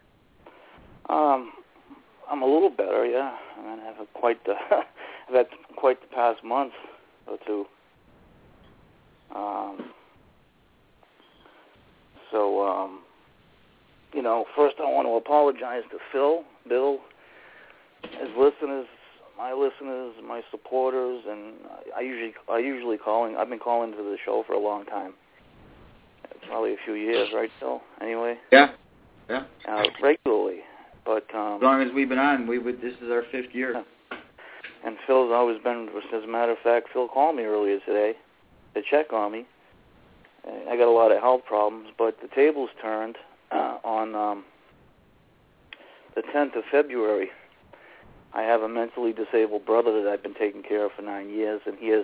I'm a little better, yeah. I mean, I've had quite the past month or two. You know, first I want to apologize to Phil, Bill, his listeners, my supporters, and I usually calling. I've been calling to the show for a long time. Probably a few years, right, Phil? Anyway. Yeah. Regularly, but as long as we've been on, this is our 5th year. And Phil's always been. As a matter of fact, Phil called me earlier today to check on me. I got a lot of health problems, but the tables turned on the 10th of February. I have a mentally disabled brother that I've been taking care of for 9 years, and he has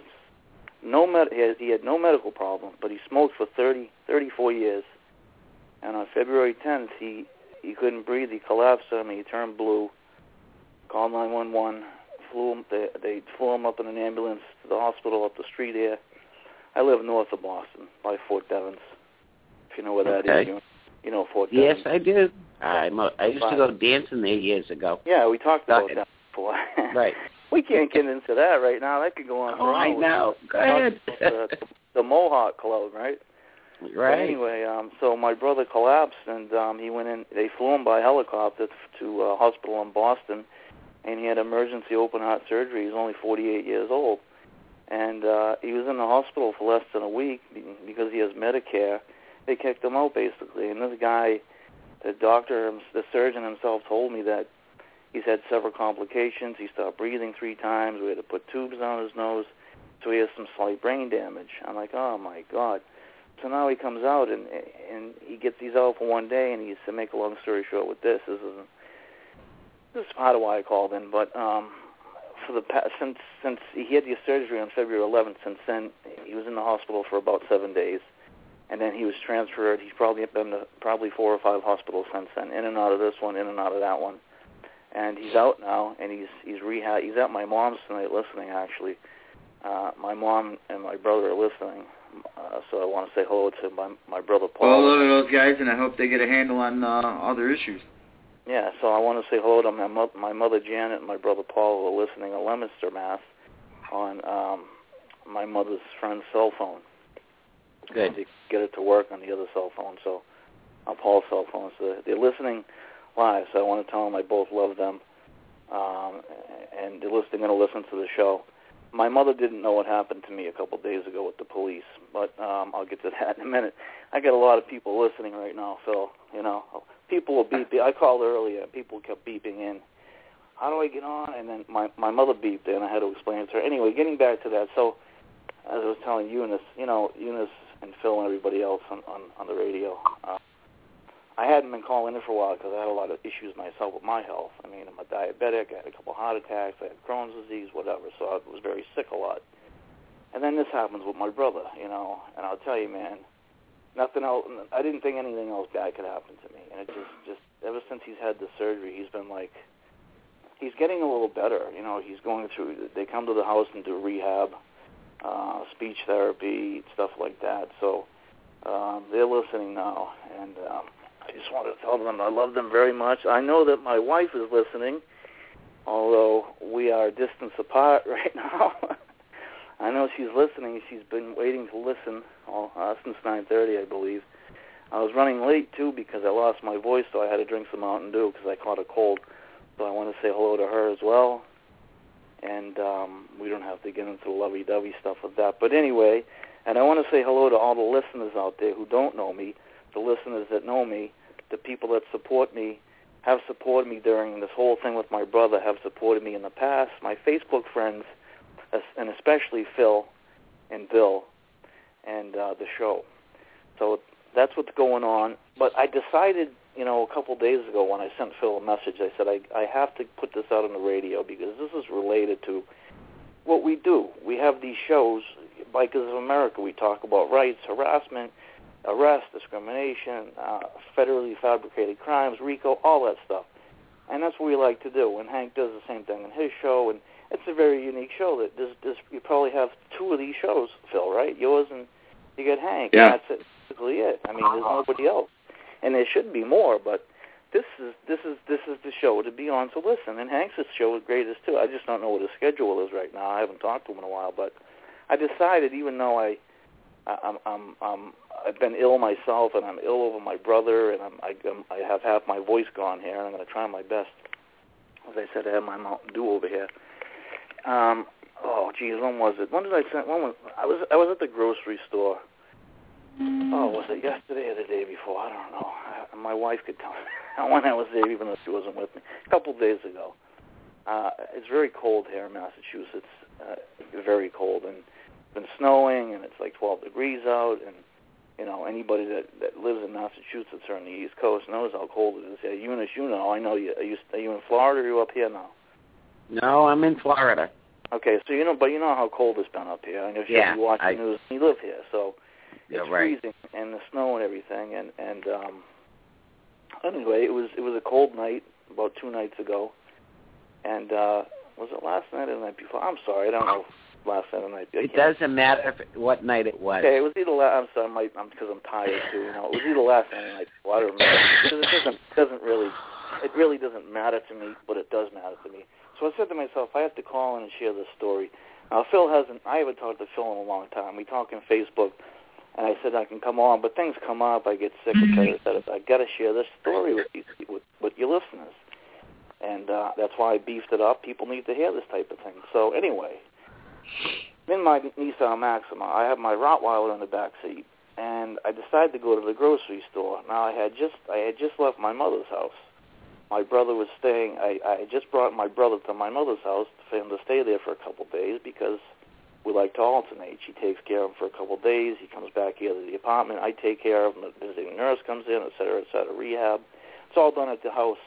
he had no medical problem, but he smoked for 34 years. And on February 10th, he couldn't breathe. He collapsed on me. He turned blue. Called 911. They flew him up in an ambulance to the hospital up the street here. I live north of Boston by Fort Devens. If you know where that is, you know Fort Devens. Yes, I do. I used to go dancing there years ago. Yeah, we talked about that before. Right. We can't get into that right now. That could go on for hours. I know. Go ahead. The Mohawk Club, right? Right. But anyway, so my brother collapsed, and he went in. They flew him by helicopter to a hospital in Boston, and he had emergency open heart surgery. He's only 48 years old, and he was in the hospital for less than a week because he has Medicare. They kicked him out basically, and this guy, the surgeon himself, told me that he's had several complications. He stopped breathing 3 times. We had to put tubes on his nose, so he has some slight brain damage. I'm like, oh my God. So now he comes out and he gets these out for one day, and he's, to make a long story short with this is part of why I called in. But for the past, since he had the surgery on February 11th, since then he was in the hospital for about 7 days, and then he was transferred. He's probably been to 4 or 5 hospitals since then, in and out of this one, in and out of that one, and he's out now, and he's rehab. He's at my mom's tonight listening. Actually, my mom and my brother are listening. So I want to say hello to my brother Paul. Well, hello to those guys, and I hope they get a handle on other issues. Yeah, so I want to say hello to my mother Janet and my brother Paul, who are listening in Leominster, Mass, on my mother's friend's cell phone. Good. To get it to work on the other cell phone, so on Paul's cell phone. So they're listening live, so I want to tell them I both love them, and they're going to listen to the show. My mother didn't know what happened to me a couple of days ago with the police, but I'll get to that in a minute. I got a lot of people listening right now, Phil. You know, people will beep. I called earlier, and people kept beeping in. How do I get on? And then my mother beeped, and I had to explain it to her. Anyway, getting back to that, so as I was telling Eunice and Phil and everybody else on the radio, I hadn't been calling in for a while because I had a lot of issues myself with my health. I mean, I'm a diabetic. I had a couple of heart attacks. I had Crohn's disease, whatever. So I was very sick a lot. And then this happens with my brother, and I'll tell you, man, nothing else. I didn't think anything else bad could happen to me. And it just ever since he's had the surgery, he's been like, he's getting a little better. He's going through. They come to the house and do rehab, speech therapy, stuff like that. So they're listening now, and I just wanted to tell them I love them very much. I know that my wife is listening, although we are distance apart right now. I know she's listening. She's been waiting to listen since 9:30, I believe. I was running late, too, because I lost my voice, so I had to drink some Mountain Dew because I caught a cold. So I want to say hello to her as well. And we don't have to get into the lovey-dovey stuff with that. But anyway, and I want to say hello to all the listeners out there who don't know me, the listeners that know me, the people that support me, have supported me during this whole thing with my brother, have supported me in the past, my Facebook friends, and especially Phil and Bill and the show. So that's what's going on. But I decided, a couple days ago when I sent Phil a message, I said I have to put this out on the radio because this is related to what we do. We have these shows, Bikers of America. We talk about rights, harassment, arrest, discrimination, federally fabricated crimes, RICO, all that stuff. And that's what we like to do. And Hank does the same thing in his show, and it's a very unique show. That you probably have two of these shows, Phil, right? Yours and you get Hank. Yeah. And that's basically it. I mean, there's nobody else, and there should be more, but this is the show to be on to listen. And Hank's show is greatest too. I just don't know what his schedule is right now. I haven't talked to him in a while, but I decided, even though I've been ill myself, and I'm ill over my brother, and I have half my voice gone here, and I'm going to try my best. As I said, I have my Mountain Dew over here. When was it? When did I send? I was at the grocery store. Oh, was it yesterday or the day before? I don't know. My wife could tell me when I was there, even though she wasn't with me. A couple of days ago. It's very cold here in Massachusetts. Very cold, and it's been snowing, and it's like 12 degrees out, and anybody that lives in Massachusetts or on the East Coast knows how cold it is. Yeah, Eunice, I know you. Are you in Florida, or are you up here now? No, I'm in Florida. Okay, so but you know how cold it's been up here. I know you watch the news. You live here, so it's freezing and the snow and everything. And anyway, it was a cold night about 2 nights ago. And was it last night or the night before? I'm sorry, I don't know. Last night or night. It doesn't matter what night it was. Okay, it was either I'm sorry, because I'm tired too. It was either last night or night before. I don't remember. Because it really doesn't matter to me, but it does matter to me. So I said to myself, I have to call in and share this story. Now, I haven't talked to Phil in a long time. We talk on Facebook, and I said I can come on, but things come up. I get sick, I got to share this story with your listeners. And that's why I beefed it up. People need to hear this type of thing. So anyway, in my Nissan Maxima, I have my Rottweiler in the back seat, and I decided to go to the grocery store. Now, I had just left my mother's house. My brother was staying. I just brought my brother to my mother's house for him to stay there for a couple of days because we like to alternate. She takes care of him for a couple of days. He comes back here to the apartment. I take care of him. The visiting nurse comes in, et cetera, rehab. It's all done at the house,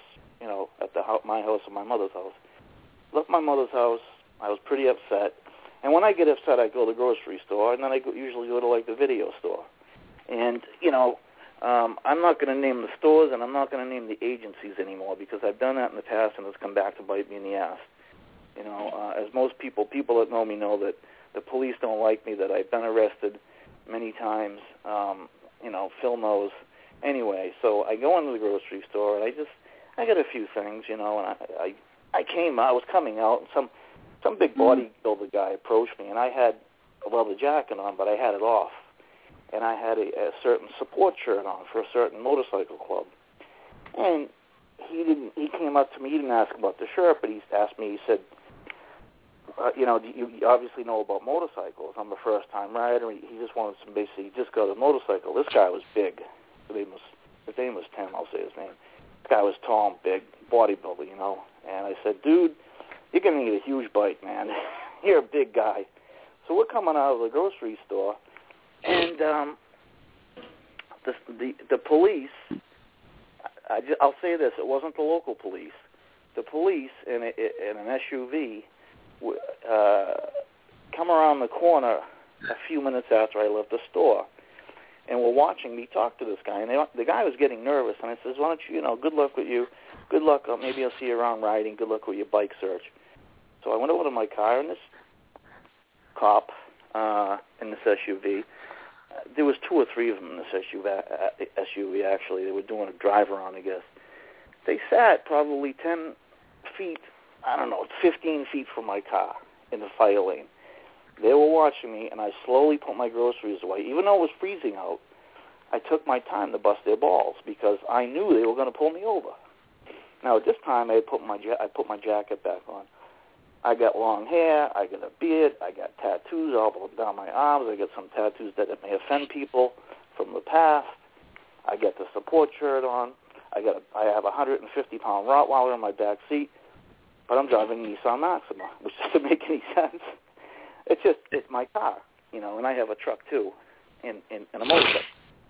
my house and my mother's house. Left my mother's house. I was pretty upset. And when I get upset, I go to the grocery store, and then I usually go to, the video store. And, I'm not going to name the stores, and I'm not going to name the agencies anymore because I've done that in the past, and it's come back to bite me in the ass. As most people that know me know that the police don't like me, that I've been arrested many times. Phil knows. Anyway, so I go into the grocery store, and I got a few things, and I was coming out, and some big bodybuilder guy approached me, and I had a leather jacket on, but I had it off. And I had a certain support shirt on for a certain motorcycle club. And he came up to me, he didn't ask about the shirt, but he asked me, he said, you obviously know about motorcycles. I'm a first-time rider. He just wanted some he just got a motorcycle. This guy was big. His name was Tim, I'll say his name. This guy was tall and big, bodybuilder, And I said, dude, you're going to need a huge bike, man. You're a big guy. So we're coming out of the grocery store, and the police, I'll say this, it wasn't the local police. The police in an SUV come around the corner a few minutes after I left the store, and were watching me talk to this guy. And the guy was getting nervous, and I says, why don't you, good luck with you. Good luck, maybe I'll see you around riding. Good luck with your bike search. So I went over to my car, and this cop in this SUV, there was 2 or 3 of them in this SUV, actually. They were doing a drive-around, I guess. They sat probably 10 feet, 15 feet from my car in the fire lane. They were watching me, and I slowly put my groceries away. Even though it was freezing out, I took my time to bust their balls because I knew they were going to pull me over. Now, at this time, I put my jacket back on. I got long hair, I got a beard, I got tattoos all down my arms, I got some tattoos that may offend people from the past. I got the support shirt on. I have a 150-pound Rottweiler in my back seat, but I'm driving a Nissan Maxima, which doesn't make any sense. It's my car, and I have a truck too, and a motorcycle.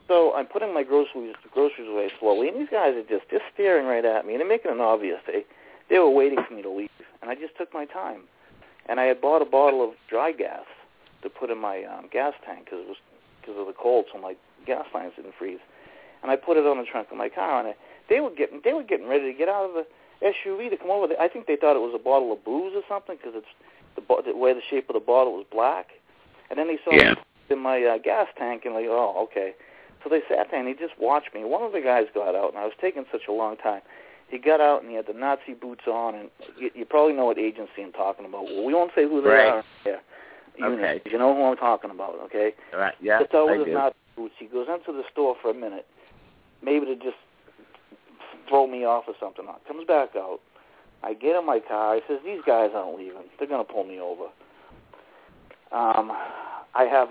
So I'm putting my groceries away slowly, and these guys are just staring right at me, and they're making it obvious. They were waiting for me to leave, and I just took my time. And I had bought a bottle of dry gas to put in my gas tank because of the cold, so my gas lines didn't freeze. And I put it on the trunk of my car, and they were getting ready to get out of the SUV to come over. I think they thought it was a bottle of booze or something because it's the way the shape of the bottle was black. And then they saw it in my gas tank, and like, oh, okay. So they sat there and they just watched me. One of the guys got out, and I was taking such a long time. He got out and he had the Nazi boots on, and you probably know what agency I'm talking about. Well, we won't say who they are. Yeah. Okay. You know who I'm talking about, okay? Right. Yeah. That's out I with his do. Nazi boots. He goes into the store for a minute, maybe to just throw me off or something. Comes back out. I get in my car. He says, "These guys aren't leaving. They're going to pull me over." I have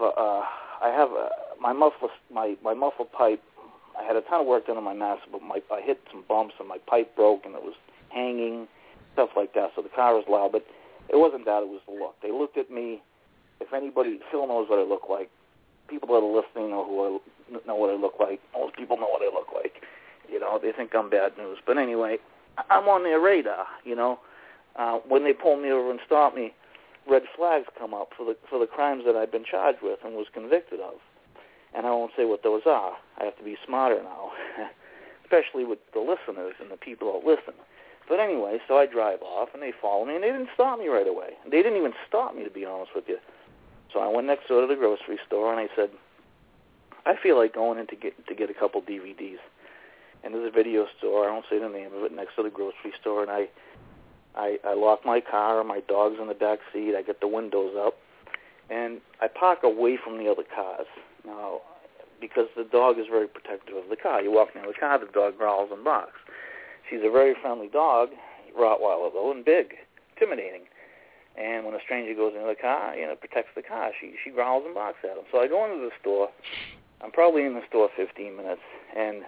my muffler pipe. I had a ton of work done on my master, but I hit some bumps and my pipe broke and it was hanging, stuff like that. So the car was loud, but it wasn't that. It was the look. They looked at me. If anybody, Phil knows what I look like. People that are listening know what I look like. Most people know what I look like. You know, they think I'm bad news. But anyway, I'm on their radar. You know, when they pull me over and stop me, red flags come up for the crimes that I've been charged with and was convicted of. And I won't say what those are. I have to be smarter now, especially with the listeners and the people that listen. But anyway, so I drive off, and they follow me, and they didn't stop me right away. They didn't even stop me, to be honest with you. So I went next door to the grocery store, and I said, I feel like going in to get a couple DVDs. And there's a video store, I won't say the name of it, next to the grocery store, and I lock my car, my dog's in the back seat, I get the windows up, and I park away from the other cars. Now, because the dog is very protective of the car. You walk near the car, the dog growls and barks. She's a very friendly dog, Rottweiler though, and big, intimidating. And when a stranger goes into the car, protects the car. She growls and barks at him. So I go into the store. I'm probably in the store 15 minutes, and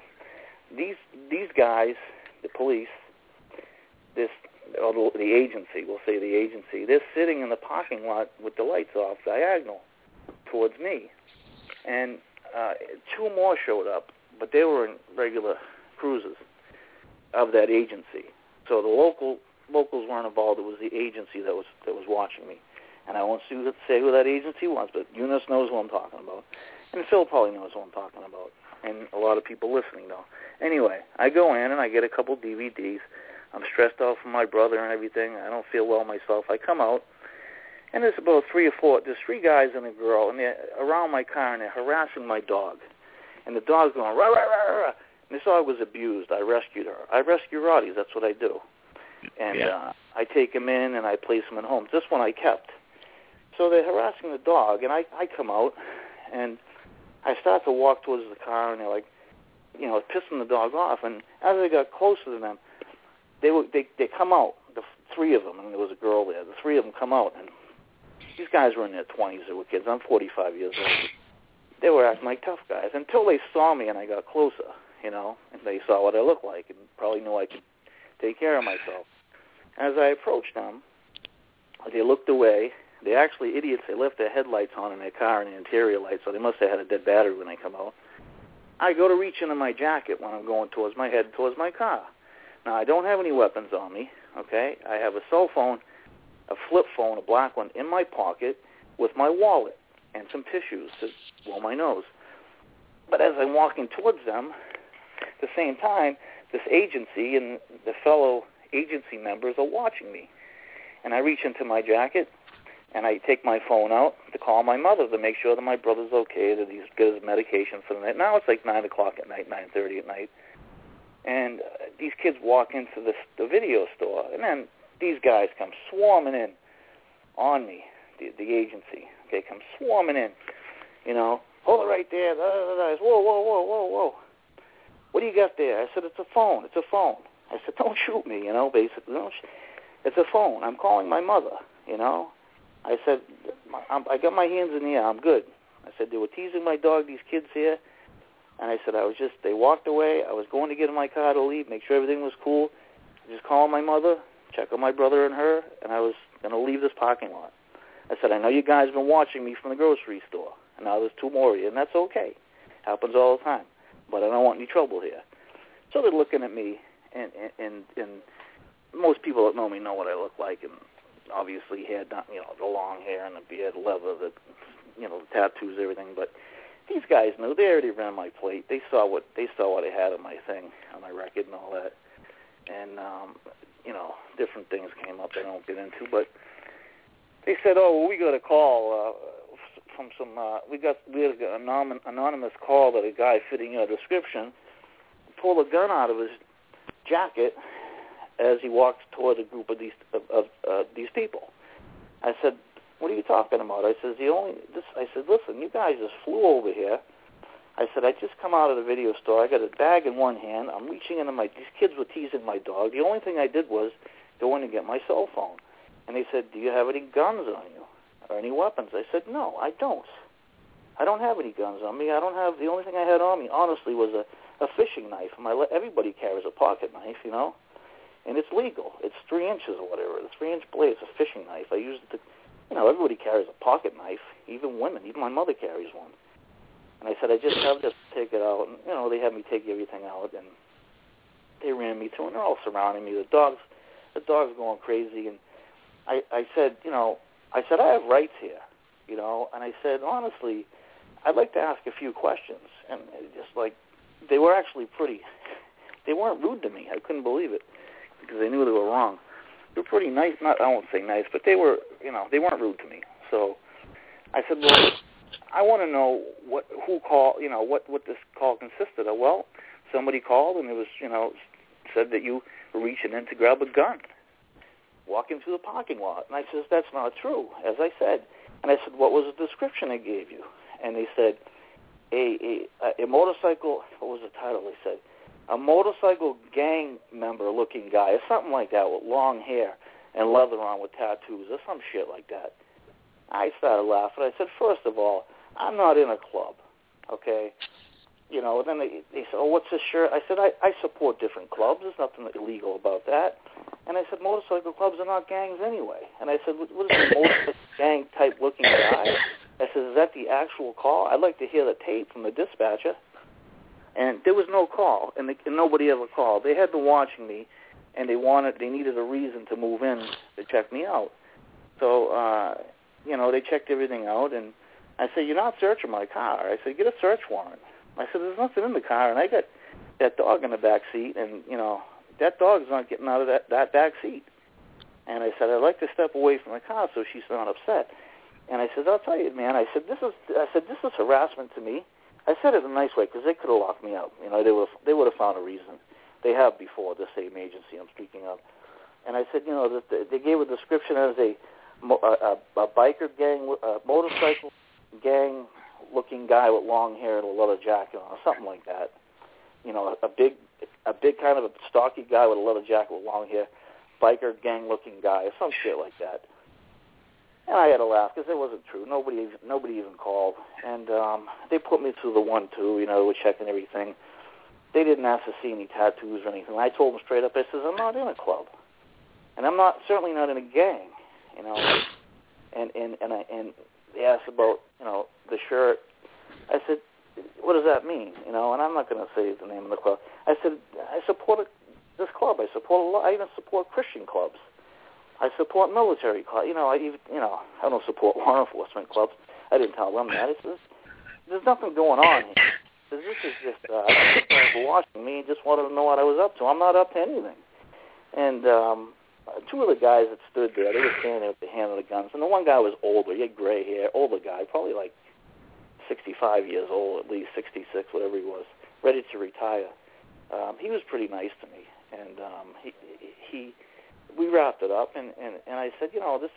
these guys, the police, the agency, we'll say the agency, they're sitting in the parking lot with the lights off, diagonal towards me. And two more showed up, but they were in regular cruisers of that agency. So the locals weren't involved. It was the agency that was watching me. And I won't say who that agency was, but Eunice knows who I'm talking about. And Phil probably knows who I'm talking about. And a lot of people listening know. Anyway, I go in and I get a couple DVDs. I'm stressed out from my brother and everything. I don't feel well myself. I come out. And there's about there's three guys and a girl, and they're around my car, and they're harassing my dog. And the dog's going, rah, rah, rah, rah. And this dog was abused. I rescued her. I rescue Rotties. That's what I do. And I take him in, and I place him in homes. This one I kept. So they're harassing the dog, and I come out, and I start to walk towards the car, and they're like, pissing the dog off. And as I got closer to them, they come out, the three of them, and there was a girl there. The three of them come out, and these guys were in their 20s. They were kids. I'm 45 years old. They were acting like tough guys until they saw me and I got closer, and they saw what I looked like and probably knew I could take care of myself. As I approached them, they looked away. They actually, idiots, they left their headlights on in their car and the interior lights, so they must have had a dead battery when they come out. I go to reach into my jacket when I'm going towards my car. Now, I don't have any weapons on me, okay? I have a cell phone, a flip phone, a black one, in my pocket with my wallet and some tissues to blow my nose. But as I'm walking towards them, at the same time, this agency and the fellow agency members are watching me. And I reach into my jacket, and I take my phone out to call my mother to make sure that my brother's okay, that he's got his medication for the night. Now it's like 9 o'clock at night, 9:30 at night. And these kids walk into the video store, and then these guys come swarming in on me, the agency. Okay, come swarming in. Hold it right there. Whoa. What do you got there? I said, it's a phone. I said, don't shoot me, basically. It's a phone. I'm calling my mother, I said, I got my hands in the air. I'm good. I said, they were teasing my dog, these kids here. And I said, they walked away. I was going to get in my car to leave, make sure everything was cool. I just called my mother, check on my brother and her, and I was going to leave this parking lot. I said, I know you guys have been watching me from the grocery store, and now there's two more of you, and that's okay. Happens all the time. But I don't want any trouble here. So they're looking at me, and most people that know me know what I look like, and obviously hair, the long hair and the beard, leather, the tattoos, everything. But these guys knew. They already ran my plate. They saw what I had on my thing, on my record and all that. And different things came up I don't get into, but they said, "Oh, well, we got a call from some. We had an anonymous call that a guy fitting your description pulled a gun out of his jacket as he walked toward a group of these people." I said, "What are you talking about?" I said, "Listen, you guys just flew over here." I said, "I just come out of the video store. I got a bag in one hand. I'm reaching into these kids were teasing my dog. The only thing I did was go in and get my cell phone." And they said, "Do you have any guns on you or any weapons?" I said, "No, I don't. I don't have any guns on me. The only thing I had on me, honestly, was a fishing knife. Everybody carries a pocket knife, and it's legal. It's 3 inches or whatever. It's 3-inch blade. It's a fishing knife. I used it to, everybody carries a pocket knife, even women. Even my mother carries one." And I said, "I just have to take it out." And, they had me take everything out, and they ran me through, and they're all surrounding me. The dog's going crazy. And I said, I have rights here, and I said, honestly, I'd like to ask a few questions. And just like, they were actually they weren't rude to me. I couldn't believe it because they knew they were wrong. They were pretty nice. I won't say nice, but they were, they weren't rude to me. So I said, well, I want to know who called, what this call consisted of. Well, somebody called and it was, said that you were reaching in to grab a gun, walking through the parking lot. And I says, "That's not true," as I said. And I said, "What was the description I gave you?" And they said, a motorcycle, what was the title? They said, a motorcycle gang member looking guy, or something like that, with long hair and leather on with tattoos, or some shit like that. I started laughing. I said, "First of all, I'm not in a club, okay?" Then they said, "Oh, what's this shirt?" I said, I support different clubs. There's nothing illegal about that. And I said, motorcycle clubs are not gangs anyway. And I said, what is a motorcycle gang type looking guy? I said, "Is that the actual call? I'd like to hear the tape from the dispatcher." And there was no call, and nobody ever called. They had been watching me, and they needed a reason to move in to check me out. So, they checked everything out, and I said, "You're not searching my car." I said, "Get a search warrant." I said, "There's nothing in the car," and I got that dog in the back seat, and, that dog's not getting out of that back seat. And I said, "I'd like to step away from the car so she's not upset." And I said, "I'll tell you, man," I said, this is harassment to me." I said it in a nice way because they could have locked me up. They would have found a reason. They have before, the same agency I'm speaking of. And I said, they gave a description as a biker gang, a motorcycle gang-looking guy with long hair and a leather jacket on, or something like that. A big kind of a stocky guy with a leather jacket with long hair, biker gang-looking guy, or some shit like that. And I had to laugh because it wasn't true. Nobody even called. And they put me through the 1-2, we're checking everything. They didn't ask to see any tattoos or anything. I told them straight up, I says, "I'm not in a club. And I'm certainly not in a gang, And they asked about, the shirt. I said, "What does that mean?" And I'm not going to say the name of the club. I said, "I support this club. I even support Christian clubs. I support military clubs. I don't support law enforcement clubs." I didn't tell them that. It says, "There's nothing going on here. This is just for watching me and just wanted to know what I was up to. I'm not up to anything." And two of the guys that stood there, they were standing there with the hand on the guns. And the one guy was older. He had gray hair, older guy, probably like 65 years old, at least 66, whatever he was, ready to retire. He was pretty nice to me. And we wrapped it up, and I said,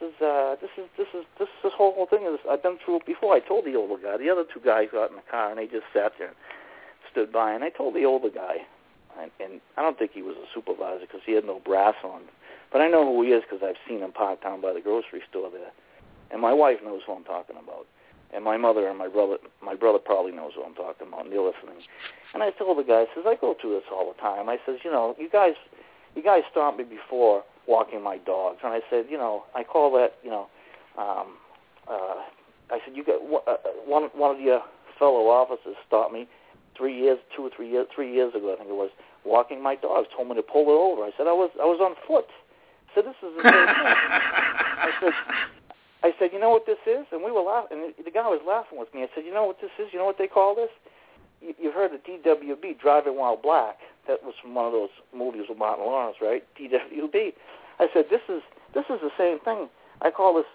this whole thing is, I've been through it before. I told the older guy. The other two guys got in the car, and they just sat there and stood by. And I told the older guy, and I don't think he was a supervisor because he had no brass on, but I know who he is because I've seen him parked down by the grocery store there. And my wife knows who I'm talking about. And my mother and my brother probably knows who I'm talking about, and they're listening. And I told the guy, I says, "I go through this all the time." I says, you guys stopped me before walking my dogs. And I said, I call that, I said, "You got one of your fellow officers stopped me 3 years ago, I think it was, walking my dogs, told me to pull it over. I said I was on foot. I said, this is the same thing. I said, you know what this is? And we were laughing, and the guy was laughing with me. I said, you know what this is? You know what they call this? You heard of DWB, Driving While Black. That was from one of those movies with Martin Lawrence, right? DWB. I said, this is the same thing. I call this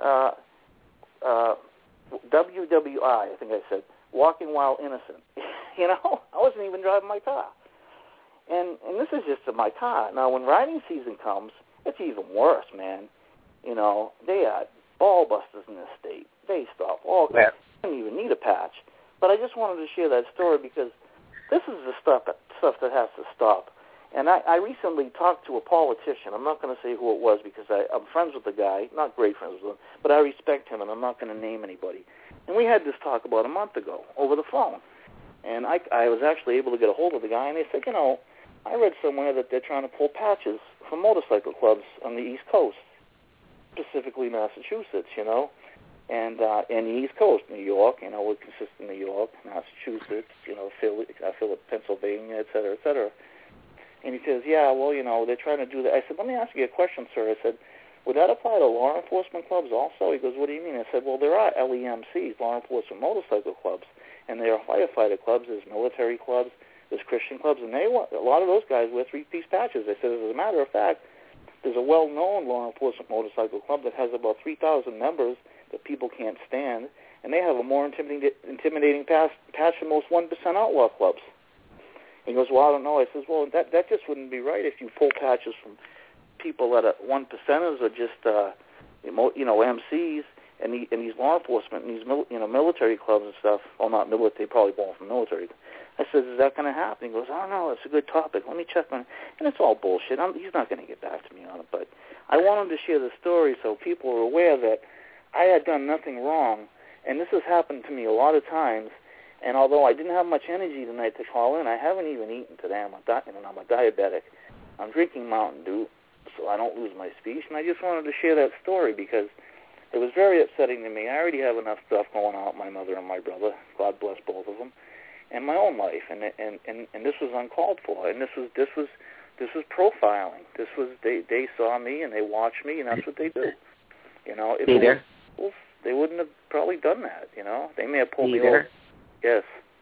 WWI, I think I said, Walking While Innocent. You know, I wasn't even driving my car. And this is just in my car. Now, when riding season comes, it's even worse, man. You know, they are ball busters in this state. They stop all kinds. You don't even need a patch. But I just wanted to share that story because this is the stuff that has to stop. And I recently talked to a politician. I'm not going to say who it was because I'm friends with the guy, not great friends with him, but I respect him, and I'm not going to name anybody. And we had this talk about a month ago over the phone. And I was actually able to get a hold of the guy, and they said, you know, I read somewhere that they're trying to pull patches from motorcycle clubs on the East Coast, specifically Massachusetts, you know, and the East Coast, New York, you know, would consist of New York, Massachusetts, you know, Philly, Pennsylvania, et cetera, et cetera. And he says, yeah, well, you know, they're trying to do that. I said, let me ask you a question, sir. I said, would that apply to law enforcement clubs also? He goes, what do you mean? I said, well, there are LEMCs, law enforcement motorcycle clubs, and there are firefighter clubs, there's military clubs, there's Christian clubs, and a lot of those guys wear three-piece patches. I said, as a matter of fact, there's a well-known law enforcement motorcycle club that has about 3,000 members that people can't stand, and they have a more intimidating patch than most 1% outlaw clubs. He goes, well, I don't know. I says, well, that just wouldn't be right if you pull patches from people that are 1%ers or just, you know, MCs and these law enforcement and these military clubs and stuff. Well, not military, probably born from military. I said, is that going to happen? He goes, I don't know. It's a good topic. Let me check on it. And it's all bullshit. He's not going to get back to me on it. But I wanted to share the story so people are aware that I had done nothing wrong. And this has happened to me a lot of times. And although I didn't have much energy tonight to call in, I haven't even eaten today. I'm a diabetic. I'm drinking Mountain Dew so I don't lose my speech. And I just wanted to share that story because it was very upsetting to me. I already have enough stuff going on with my mother and my brother. God bless both of them. And my own life, and this was uncalled for, and this was profiling. This was they saw me and they watched me, and that's what they do. You know, if Peter, they wouldn't have probably done that. You know, they may have pulled me over. Yes.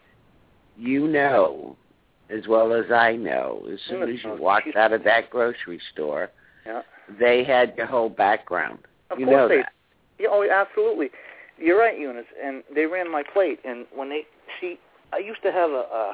You know, as well as I know, as soon as you walked out of that grocery store, they had your whole background. Of you course know they. that. Yeah, oh, absolutely. You're right, Eunice. And they ran my plate, and when they see. I used to have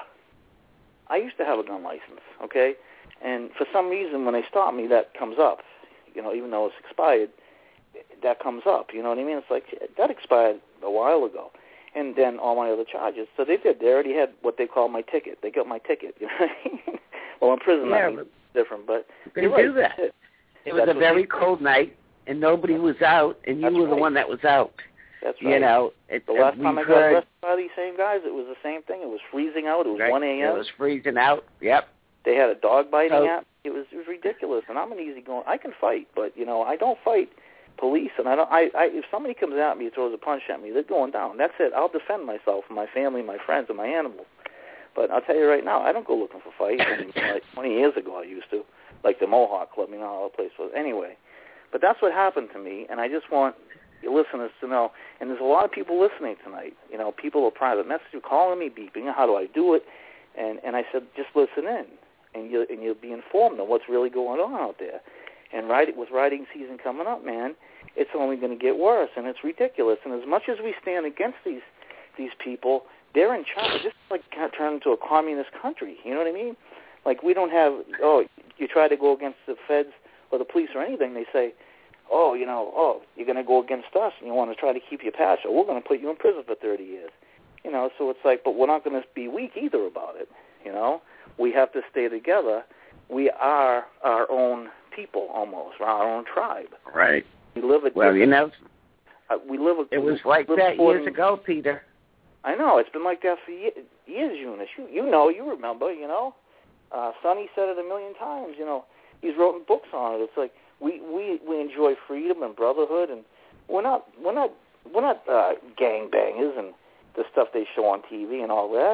a gun license, okay? And for some reason, when they stop me, that comes up. You know, even though it's expired, that comes up. You know what I mean? It's like, that expired a while ago. And then all my other charges. So they did. They already had what they call my ticket. They got my ticket. You know what I mean? Well, in prison, that means different. But they you're right. do that. It was a very cold night, and nobody was out, and you were the one that was out. That's right. You know, the last time I got arrested by these same guys, it was the same thing. It was freezing out. It was 1 a.m. It was freezing out. Yep. They had a dog biting at me. It was ridiculous. And I'm an easygoing. I can fight, but you know, I don't fight police. And if somebody comes at me and throws a punch at me, they're going down. That's it. I'll defend myself, and my family, my friends, and my animals. But I'll tell you right now, I don't go looking for fights. Like 20 years ago, I used to, like the Mohawk Club. You know how the place was. Anyway, but that's what happened to me, and I just want your listeners to know, and there's a lot of people listening tonight. You know, people are private messaging, calling me, beeping. How do I do it? And I said, just listen in, and you'll be informed of what's really going on out there. And with riding season coming up, man, it's only going to get worse, and it's ridiculous. And as much as we stand against these people, they're in charge. This is like turning into a communist country. You know what I mean? Like we don't have. You try to go against the feds or the police or anything, they say, you're going to go against us and you want to try to keep your patch, or we're going to put you in prison for 30 years. You know, so it's like, but we're not going to be weak either about it. You know, we have to stay together. We are our own people almost, our own tribe. Right. We live a well, you know, it was like that years ago, Peter. I know. It's been like that for years, Eunice. You know, you remember, you know. Sonny said it a million times, you know. He's written books on it. It's like, we enjoy freedom and brotherhood, and we're not gangbangers and the stuff they show on TV and all that.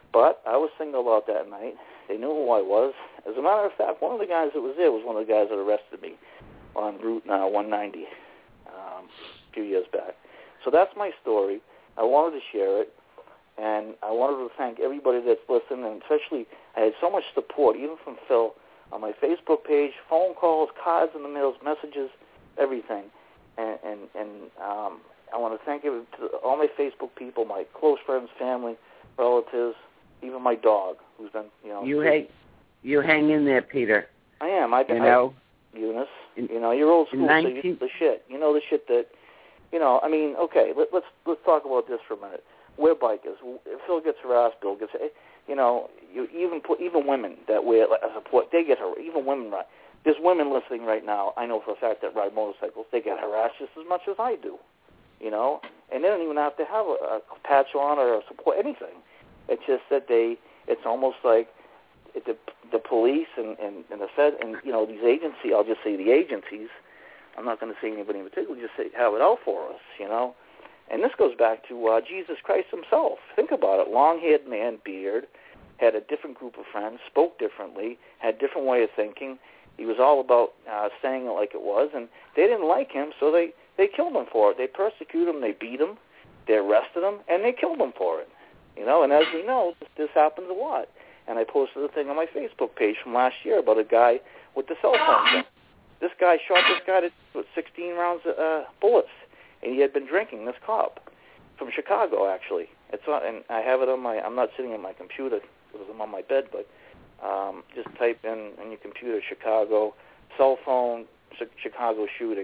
But I was singled out that night. They knew who I was. As a matter of fact, one of the guys that was there was one of the guys that arrested me on Route 190 a few years back. So that's my story. I wanted to share it, and I wanted to thank everybody that's listened, and especially I had so much support, even from Phil, on my Facebook page, phone calls, cards in the mail, messages, everything. And I want to thank all my Facebook people, my close friends, family, relatives, even my dog, who's been, You hang in there, Peter. I am. Eunice, you're old school, so you know the shit. You know the shit that, I mean, okay, let's talk about this for a minute. We're bikers. If Phil gets harassed, Bill gets, even women that wear support, they get harassed. Even women, there's women listening right now, I know for a fact, that ride motorcycles, they get harassed just as much as I do, and they don't even have to have a patch on or a support, anything. It's just that it's almost like the police and the Fed and, these agencies, I'll just say the agencies, I'm not going to say anybody in particular, just say have it out for us, And this goes back to Jesus Christ himself. Think about it. Long-haired man, beard, had a different group of friends, spoke differently, had a different way of thinking. He was all about saying it like it was, and they didn't like him, so they killed him for it. They persecuted him, they beat him, they arrested him, and they killed him for it. And as we know, this happens a lot. And I posted a thing on my Facebook page from last year about a guy with the cell phone thing. This guy shot this guy with 16 rounds of bullets, and he had been drinking, this cop, from Chicago, actually. It's on, and I have it on I'm not sitting at my computer because I'm on my bed, but just type in your computer, Chicago, cell phone, Chicago shooting.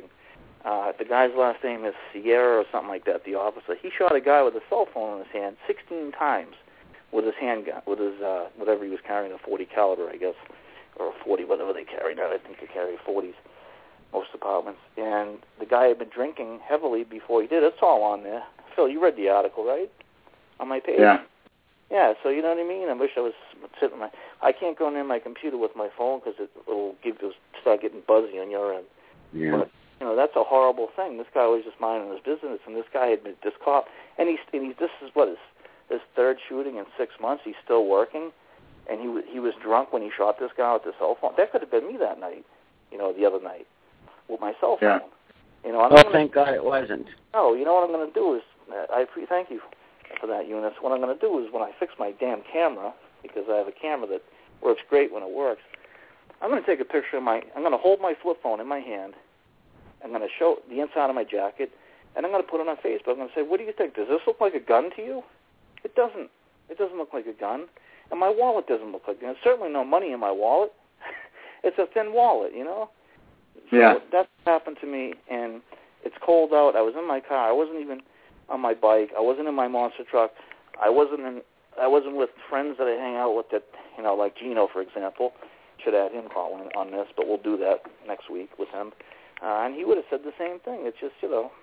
The guy's last name is Sierra or something like that, the officer. He shot a guy with a cell phone in his hand 16 times with his handgun, with his, whatever he was carrying, a .40 caliber, I guess, or a 40, whatever they carry now. I think they carry 40s, most departments. And the guy had been drinking heavily before he did. It's all on there. Phil, you read the article, right? On my page? Yeah. Yeah, so you know what I mean? I wish I was sitting I can't go near my computer with my phone because it'll start getting buzzy on your end. Yeah. But, that's a horrible thing. This guy was just minding his business, and this guy had been, this cop, and this is what, his third shooting in 6 months. He's still working, and he was drunk when he shot this guy with the cell phone. That could have been me that night, the other night, with my cell phone. Yeah. Thank God it wasn't. No, you know what I'm going to do is, thank you for that, Eunice. What I'm going to do is when I fix my damn camera, because I have a camera that works great when it works, I'm going to take a picture I'm going to hold my flip phone in my hand. I'm going to show the inside of my jacket, and I'm going to put it on Facebook. I'm going to say, what do you think? Does this look like a gun to you? It doesn't. It doesn't look like a gun. And my wallet doesn't look like a gun. There's certainly no money in my wallet. It's a thin wallet, So yeah. That happened to me, and it's cold out. I was in my car. I wasn't even on my bike. I wasn't in my monster truck. I wasn't with friends that I hang out with that, like Gino, for example. Should add him call in on this, but we'll do that next week with him. And he would have said the same thing. It's just,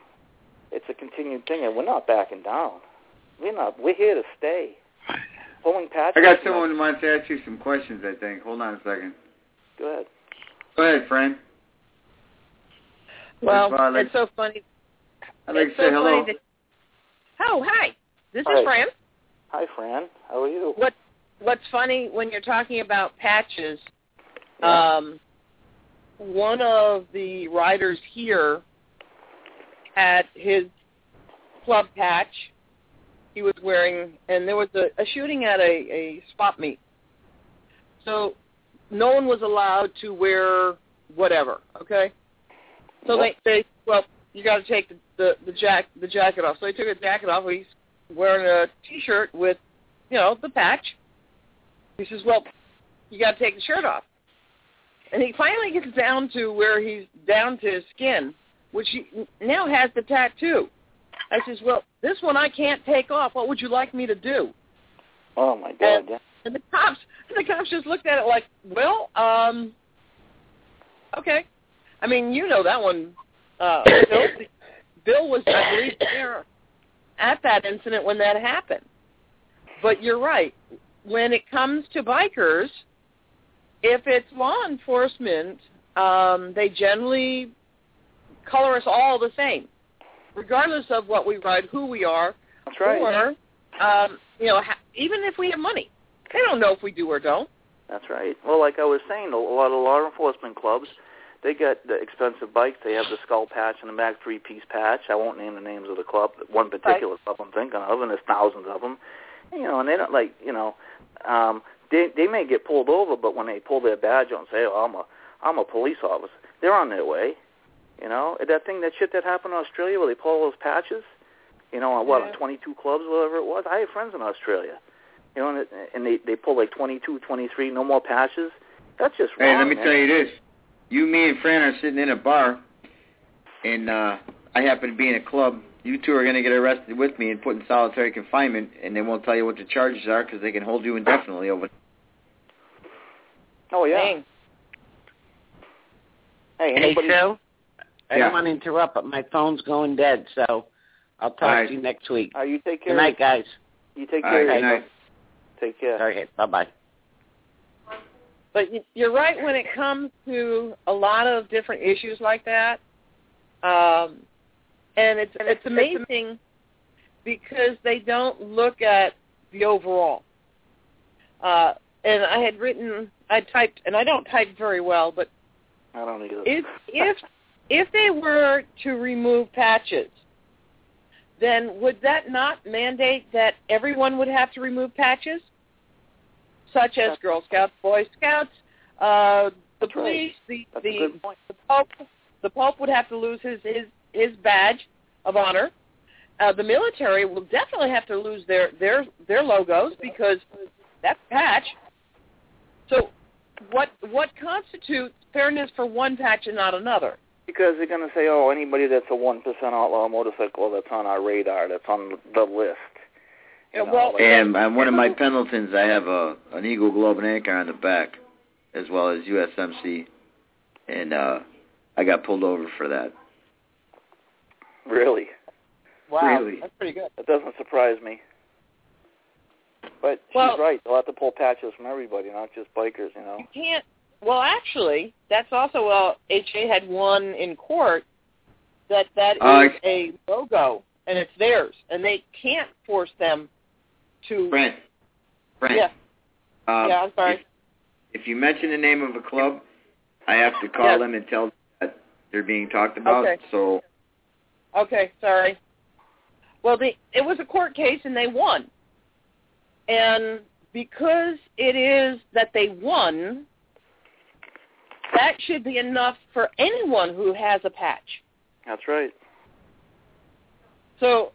it's a continued thing, and we're not backing down. We're here to stay. Pulling patches. I got someone who wants to ask you some questions, I think. Hold on a second. Go ahead. Go ahead, Fran. Well, it's so funny. I'd like to say hello. Hi. This Hi. is Fran. Hi, Fran. How are you? What's funny when you're talking about patches, one of the riders here had his club patch he was wearing, and there was a shooting at a spot meet. So no one was allowed to wear whatever, okay? So they you got to take the jacket off. So they took the jacket off. He's wearing a T-shirt with, the patch. He says, well, you got to take the shirt off. And he finally gets down to where he's down to his skin, which he now has the tattoo. I says, well, this one I can't take off. What would you like me to do? Oh, my God. And the cops just looked at it like, well, okay. I mean, that one. Bill was, I believe, there at that incident when that happened. But you're right. When it comes to bikers, if it's law enforcement, they generally color us all the same, regardless of what we ride, who we are. That's right. Or even if we have money, they don't know if we do or don't. That's right. Well, like I was saying, a lot of law enforcement clubs, they get the expensive bikes. They have the skull patch and the back 3-piece patch. I won't name the names of the club, one particular club I'm thinking of, and there's thousands of them. And they don't they may get pulled over, but when they pull their badge on and say, "Oh, I'm a police officer," they're on their way. That shit that happened in Australia where they pull all those patches, on 22 clubs, whatever it was. I have friends in Australia, and they pull like 22, 23, no more patches. That's just wrong. Hey, let me tell you this. You, me, and Fran are sitting in a bar, and I happen to be in a club. You two are going to get arrested with me and put in solitary confinement, and they won't tell you what the charges are because they can hold you indefinitely over. Oh, yeah. Dang. Hey, Phil? I Yeah. don't want to interrupt, but my phone's going dead, so I'll talk to you next week. You take care. Good night, guys. You take care. Good night. Take care. Okay, bye-bye. But you're right when it comes to a lot of different issues like that. And it's amazing because they don't look at the overall. And I typed, and I don't type very well, but I don't either. If they were to remove patches, then would that not mandate that everyone would have to remove patches, such as Girl Scouts, Boy Scouts, the police, the Pope would have to lose his badge of honor. The military will definitely have to lose their logos because that's a patch. So what constitutes fairness for one patch and not another? Because they're going to say, anybody that's a 1% outlaw motorcycle that's on our radar, that's on the list. And one of my Pendletons, I have an Eagle Globe and Anchor on the back, as well as USMC, and I got pulled over for that. Really? Wow, really? That's pretty good. That doesn't surprise me. But she's right. They'll have to pull patches from everybody, not just bikers, You can't. Well, actually, that's also HA had one in court that is a logo, and it's theirs, and they can't force them to... Brent. Yeah. I'm sorry. If you mention the name of a club, I have to call them and tell them that they're being talked about. Okay. So. Okay, sorry. Well, it was a court case, and they won. And because it is that they won, that should be enough for anyone who has a patch. That's right. So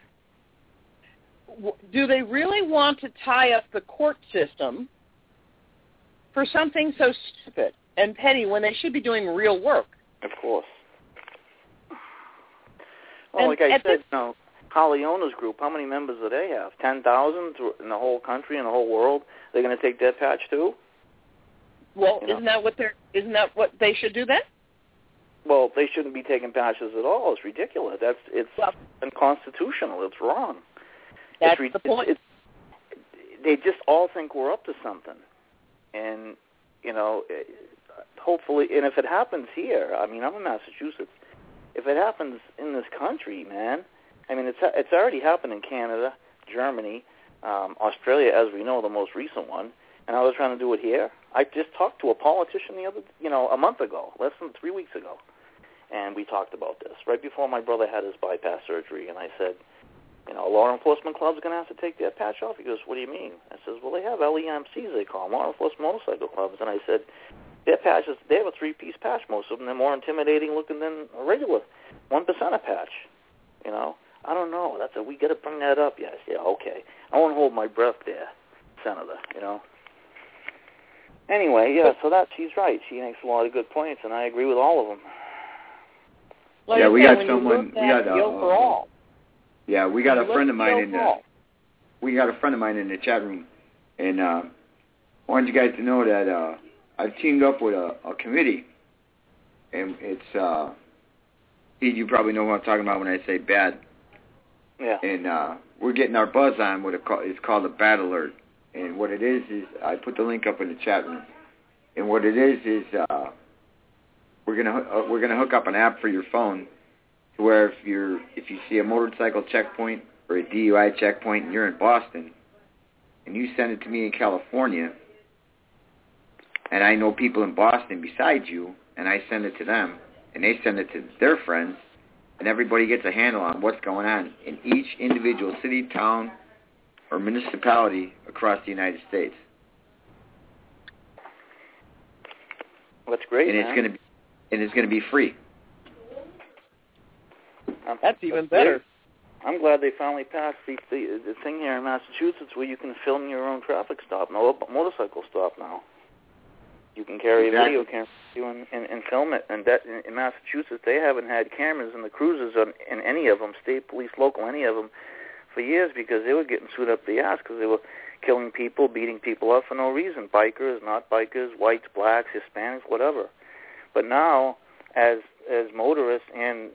do they really want to tie up the court system for something so stupid and petty when they should be doing real work? Of course. Well, like I said, Carleona's group, how many members do they have? 10,000 in the whole country and the whole world? They're going to take their patch too? Well, isn't that what they should do then? Well, they shouldn't be taking patches at all. It's ridiculous. It's unconstitutional. It's wrong. That's the point. They just all think we're up to something. And, hopefully, and if it happens here, I'm in Massachusetts, if it happens in this country, man, it's already happened in Canada, Germany, Australia, as we know, the most recent one, and I was trying to do it here. I just talked to a politician a month ago, less than 3 weeks ago, and we talked about this right before my brother had his bypass surgery, and I said, law enforcement clubs are going to have to take their patch off. He goes, what do you mean? I says, well, they have LEMCs, they call them, law enforcement motorcycle clubs, and I said, their patches, they have a 3-piece patch, most of them. They're more intimidating looking than a regular 1% patch, I don't know. We got to bring that up. Yes, yeah, okay. I won't hold my breath there, Senator, Anyway, so she's right. She makes a lot of good points, and I agree with all of them. Like we got someone. We got a friend of mine in the. We got a friend of mine in the chat room, and I wanted you guys to know that I've teamed up with a committee, and it's you probably know what I'm talking about when I say bad. Yeah. And we're getting our buzz on what it's called a Bad Alert. And what it is I put the link up in the chat room. And what it is we're gonna hook up an app for your phone to where if you see a motorcycle checkpoint for a DUI checkpoint and you're in Boston, and you send it to me in California, and I know people in Boston besides you, and I send it to them, and they send it to their friends, and everybody gets a handle on what's going on in each individual city, town, or municipality across the United States. That's great, and man. It's going to be free. That's even better. I'm glad they finally passed the thing here in Massachusetts where you can film your own traffic stop, no motorcycle stop now. You can carry a video camera and film it. And that, in Massachusetts, they haven't had cameras in the cruisers in any of them, state police, local, any of them, for years because they were getting sued up the ass because they were killing people, beating people up for no reason. Bikers, not bikers, whites, blacks, Hispanics, whatever. But now, as motorists and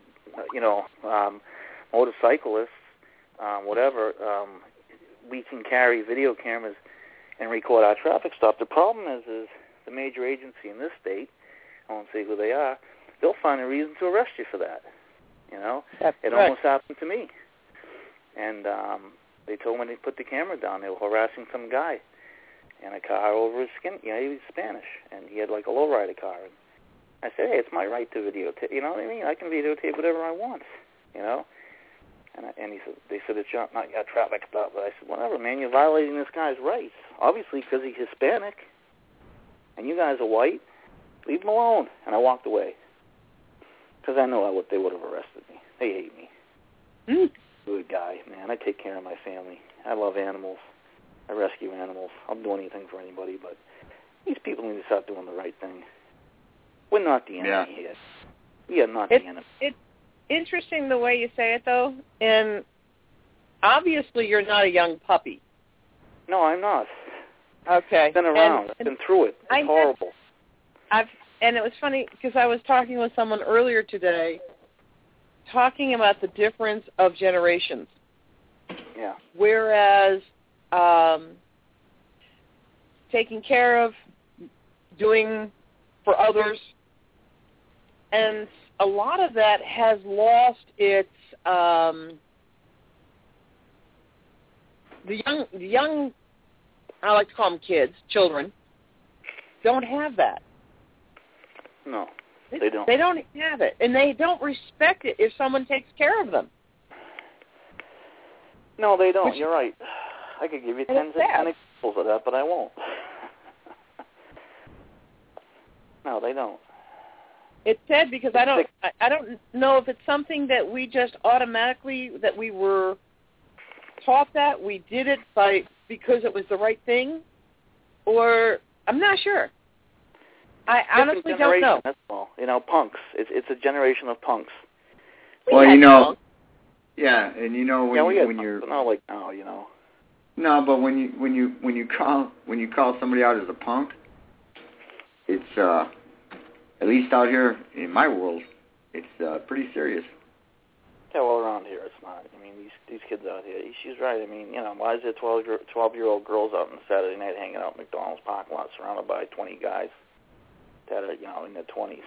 motorcyclists, whatever, we can carry video cameras and record our traffic stop. The problem is the major agency in this state, I won't say who they are, they'll find a reason to arrest you for that. It almost happened to me. And they told me they put the camera down. They were harassing some guy in a car over his skin. He was Spanish, and he had like a lowrider car. And I said, hey, it's my right to videotape. You know what I mean? I can videotape whatever I want, And he said, they said it's not your traffic stop. But I said, whatever, man, you're violating this guy's rights. Obviously because he's Hispanic, and you guys are white. Leave him alone. And I walked away because I know they would have arrested me. They hate me. Good guy, man. I take care of my family. I love animals. I rescue animals. I'll do anything for anybody, but these people need to start doing the right thing. We're not the enemy here. We are not the enemy. It's interesting the way you say it, though, and obviously you're not a young puppy. No, I'm not. Okay. I've been around. I've been through it. It's horrible. And it was funny because I was talking with someone earlier today talking about the difference of generations. Yeah. Whereas taking care of, doing for others, and a lot of that has lost its the young I like to call them kids, children, don't have that. No, they don't. They don't have it, and they don't respect it if someone takes care of them. No, they don't. You're right. I could give you 10 examples of that, but I won't. No, they don't. It's sad because I don't know if it's something that we just automatically, that we were taught that we did it because it was the right thing, or I'm not sure. I honestly don't know. That's all. Punks. It's a generation of punks. Well, yeah, and when you're not like now, No, but when you call somebody out as a punk, it's at least out here in my world, it's pretty serious. Yeah, well, around here it's not. I mean, these kids out here, she's right. I mean, why is there 12-year-old girls out on Saturday night hanging out in McDonald's parking lot surrounded by 20 guys that are, in their 20s,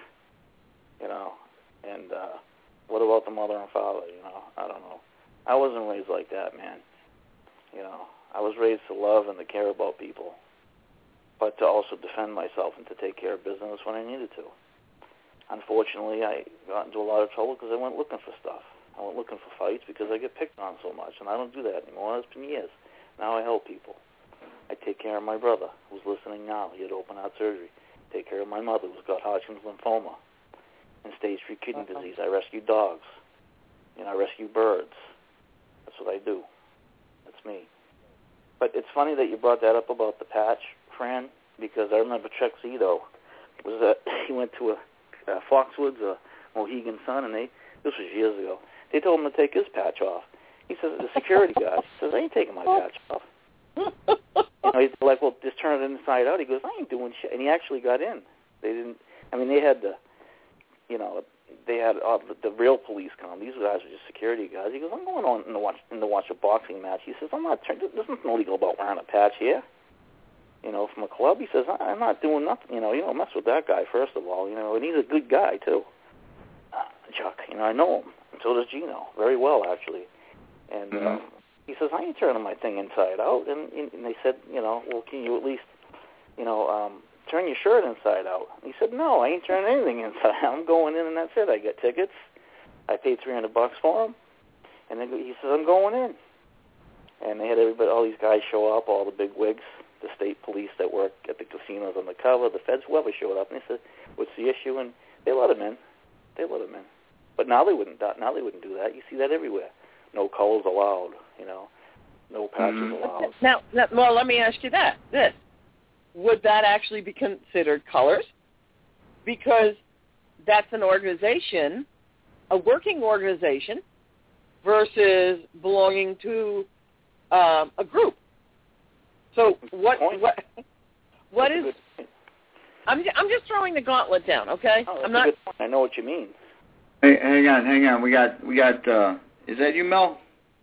and what about the mother and father, I don't know. I wasn't raised like that, man. I was raised to love and to care about people, but to also defend myself and to take care of business when I needed to. Unfortunately, I got into a lot of trouble because I went looking for stuff. I went looking for fights because I get picked on so much, and I don't do that anymore. It's been years. Now I help people. I take care of my brother, who's listening now. He had open heart surgery. Take care of my mother, who's got Hodgkin's lymphoma and stage 3 kidney disease. I rescue dogs. I rescue birds. That's what I do. That's me. But it's funny that you brought that up about the patch, Fran, because I remember Chuck Zito he went to a Foxwoods, a Mohegan Sun, and this was years ago. They told him to take his patch off. He says, the security guy says, I ain't taking my patch off. He's like, well, just turn it inside out. He goes, I ain't doing shit. And he actually got in. They had the real police come. These guys were just security guys. He goes, I'm going on to watch a boxing match. He says, there's nothing illegal about wearing a patch here. From a club. He says, I'm not doing nothing. You don't mess with that guy, first of all. And he's a good guy, too. Chuck, I know him. And so does Gino. Very well, actually. And he says, I ain't turning my thing inside out. And they said, well, can you at least, turn your shirt inside out? And he said, no, I ain't turning anything inside out. I'm going in and that's it. I got tickets. I paid $300 for them. And then he says, I'm going in. And they had everybody, all these guys show up, all the big wigs, the state police that work at the casinos on the cover, the feds, whoever showed up. And they said, what's the issue? And they let them in. But now they wouldn't do that. You see that everywhere. No colors allowed, no patches allowed. Now, well, let me ask you this. Would that actually be considered colors? Because that's an organization, a working organization, versus belonging to a group. So what is? I'm just throwing the gauntlet down, okay? Oh, I'm not. I know what you mean. Hey, hang on. We got. Is that you, Mel?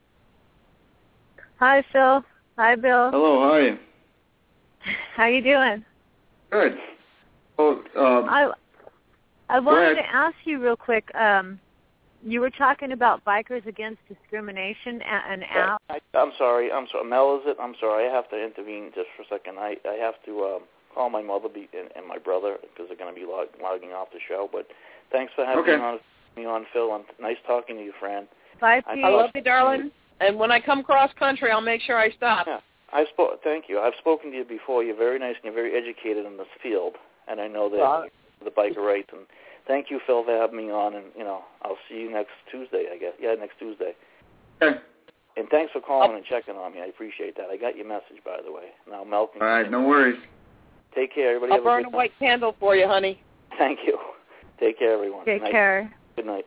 Hi, Phil. Hi, Bill. Hello. How are you? How you doing? Good. Oh, I wanted to ask you real quick. You were talking about Bikers Against Discrimination, an app. I'm sorry. Mel, is it? I'm sorry. I have to intervene just for a second. I have to call my mother and my brother because they're going to be logging off the show. But thanks for having me on, Phil. Nice talking to you, Fran. Bye, Pete. I love you, darling. And when I come cross country, I'll make sure I stop. Yeah. Thank you. I've spoken to you before. You're very nice and you're very educated in this field, and I know that the biker rights. And thank you, Phil, for having me on. And I'll see you next Tuesday, I guess. Yeah, next Tuesday. Okay. And thanks for calling and checking on me. I appreciate that. I got your message, by the way. Now, Mel can. All right, no worries. Take care, everybody. I'll burn a white candle for you, honey. Thank you. Take care, everyone. Take care. Good night.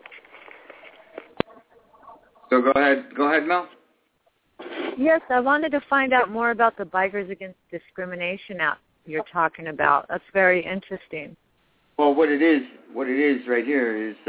So go ahead, Mel. Yes, I wanted to find out more about the Bikers Against Discrimination app you're talking about. That's very interesting. Well, what it is right here is,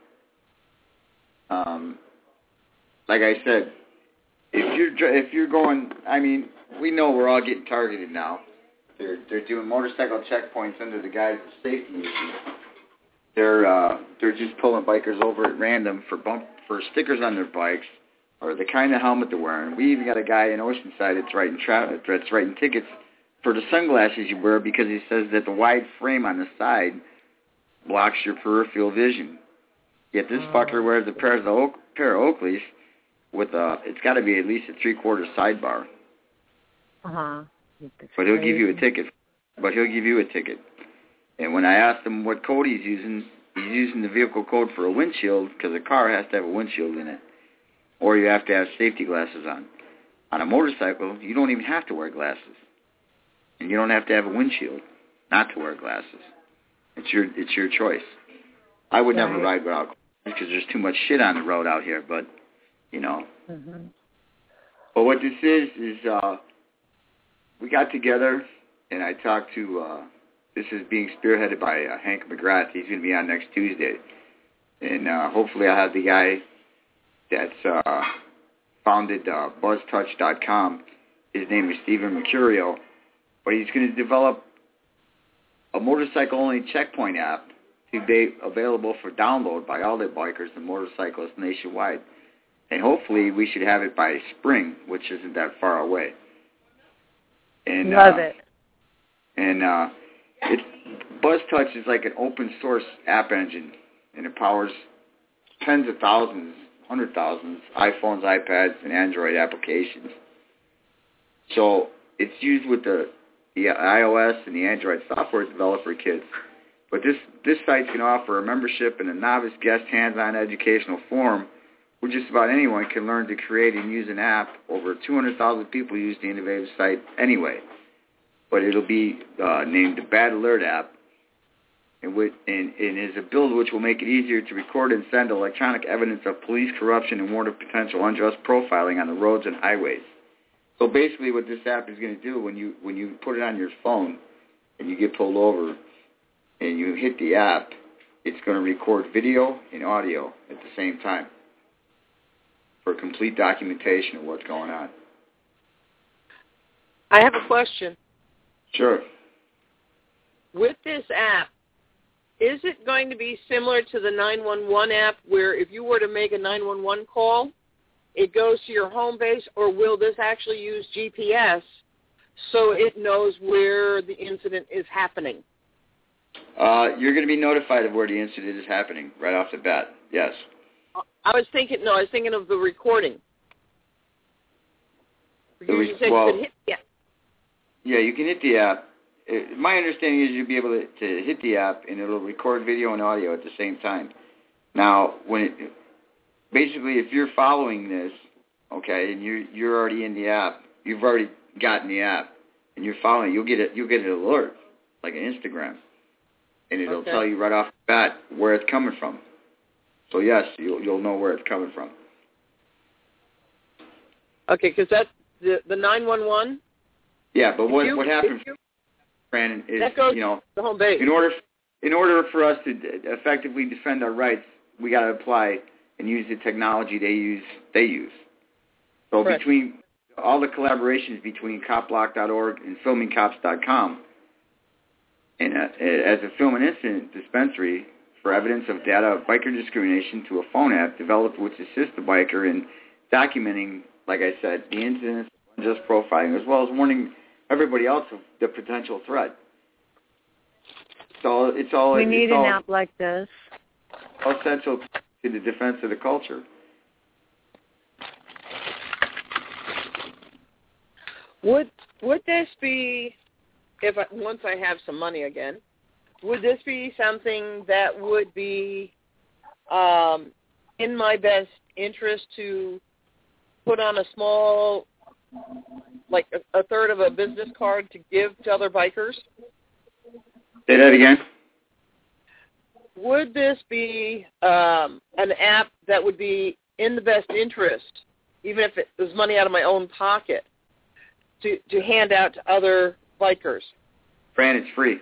like I said, if you're going, I mean, we know we're all getting targeted now. They're doing motorcycle checkpoints under the guise of safety issues. They're just pulling bikers over at random for stickers on their bikes or the kind of helmet they're wearing. We even got a guy in Oceanside that's writing tickets for the sunglasses you wear because he says that the wide frame on the side blocks your peripheral vision. Yet this fucker wears a pair of Oakleys with it's got to be at least a 3/4 sidebar. But he'll give you a ticket. And when I asked him what code he's using the vehicle code for a windshield because a car has to have a windshield in it, or you have to have safety glasses on. On a motorcycle, you don't even have to wear glasses, and you don't have to have a windshield not to wear glasses. It's your choice. I would never ride without glasses because there's too much shit on the road out here. But But what this is we got together and I talked to. This is being spearheaded by Hank McGrath. He's going to be on next Tuesday. And hopefully I'll have the guy that's founded BuzzTouch.com. His name is Stephen Mercurio. But he's going to develop a motorcycle-only checkpoint app to be available for download by all the bikers and motorcyclists nationwide. And hopefully we should have it by spring, which isn't that far away. And, love it. And BuzzTouch is like an open source app engine, and it powers tens of thousands, 100,000 iPhones, iPads, and Android applications. So it's used with the iOS and the Android software developer kits. But this site's going to offer a membership and a novice guest hands-on educational forum where just about anyone can learn to create and use an app. Over 200,000 people use the innovative site anyway. But it'll be named the Bad Alert app, and is a build which will make it easier to record and send electronic evidence of police corruption and warn of potential unjust profiling on the roads and highways. So basically what this app is going to do, when you put it on your phone and you get pulled over and you hit the app, it's going to record video and audio at the same time for complete documentation of what's going on. I have a question. Sure. With this app, is it going to be similar to the 911 app where if you were to make a 911 call, it goes to your home base, or will this actually use GPS so it knows where the incident is happening? You're going to be notified of where the incident is happening right off the bat. Yes. I was thinking of the recording. Yeah, you can hit the app. My understanding is you'll be able to hit the app, and it'll record video and audio at the same time. Now, basically, if you're following this, okay, and you're already in the app, you've already gotten the app, and you're following, you'll get an alert, like an Instagram, and it'll tell you right off the bat where it's coming from. So yes, you'll know where it's coming from. Okay, because that's the 911. Yeah, but what happens, Brandon, is that goes to the home base. In order for us to effectively defend our rights, we got to apply and use the technology they use. So Correct. Between all the collaborations between copblock.org and filmingcops.com, and as a film and incident dispensary for evidence of data of biker discrimination to a phone app developed which assists the biker in documenting, like I said, the incidents of unjust profiling, as well as warning everybody else of the potential threat. So we need an app like this. Essential to the defense of the culture. Would this be, once I have some money again, would this be something that would be in my best interest to put on a small, like a third of a business card to give to other bikers? Say that again. Would this be an app that would be in the best interest, even if it was money out of my own pocket, to hand out to other bikers? Fran, it's free.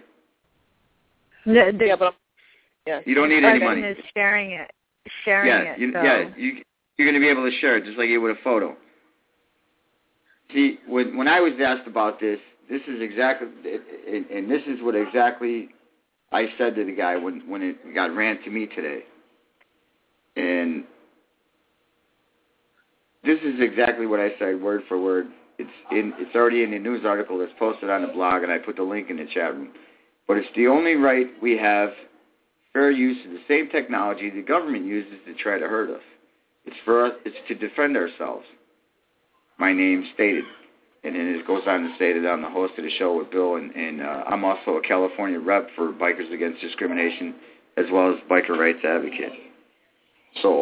Yeah, you don't need any money. Is sharing it. You're going to be able to share it just like you would a photo. See, when I was asked about this is exactly, and this is what exactly I said to the guy when it got ran to me today. And this is exactly what I said, word for word. It's already in the news article that's posted on the blog, and I put the link in the chat room. But it's the only right we have, fair use of the same technology the government uses to try to hurt us. It's to defend ourselves. My name stated. And then it goes on to say that I'm the host of the show with Bill, and I'm also a California rep for Bikers Against Discrimination, as well as biker rights advocate. So,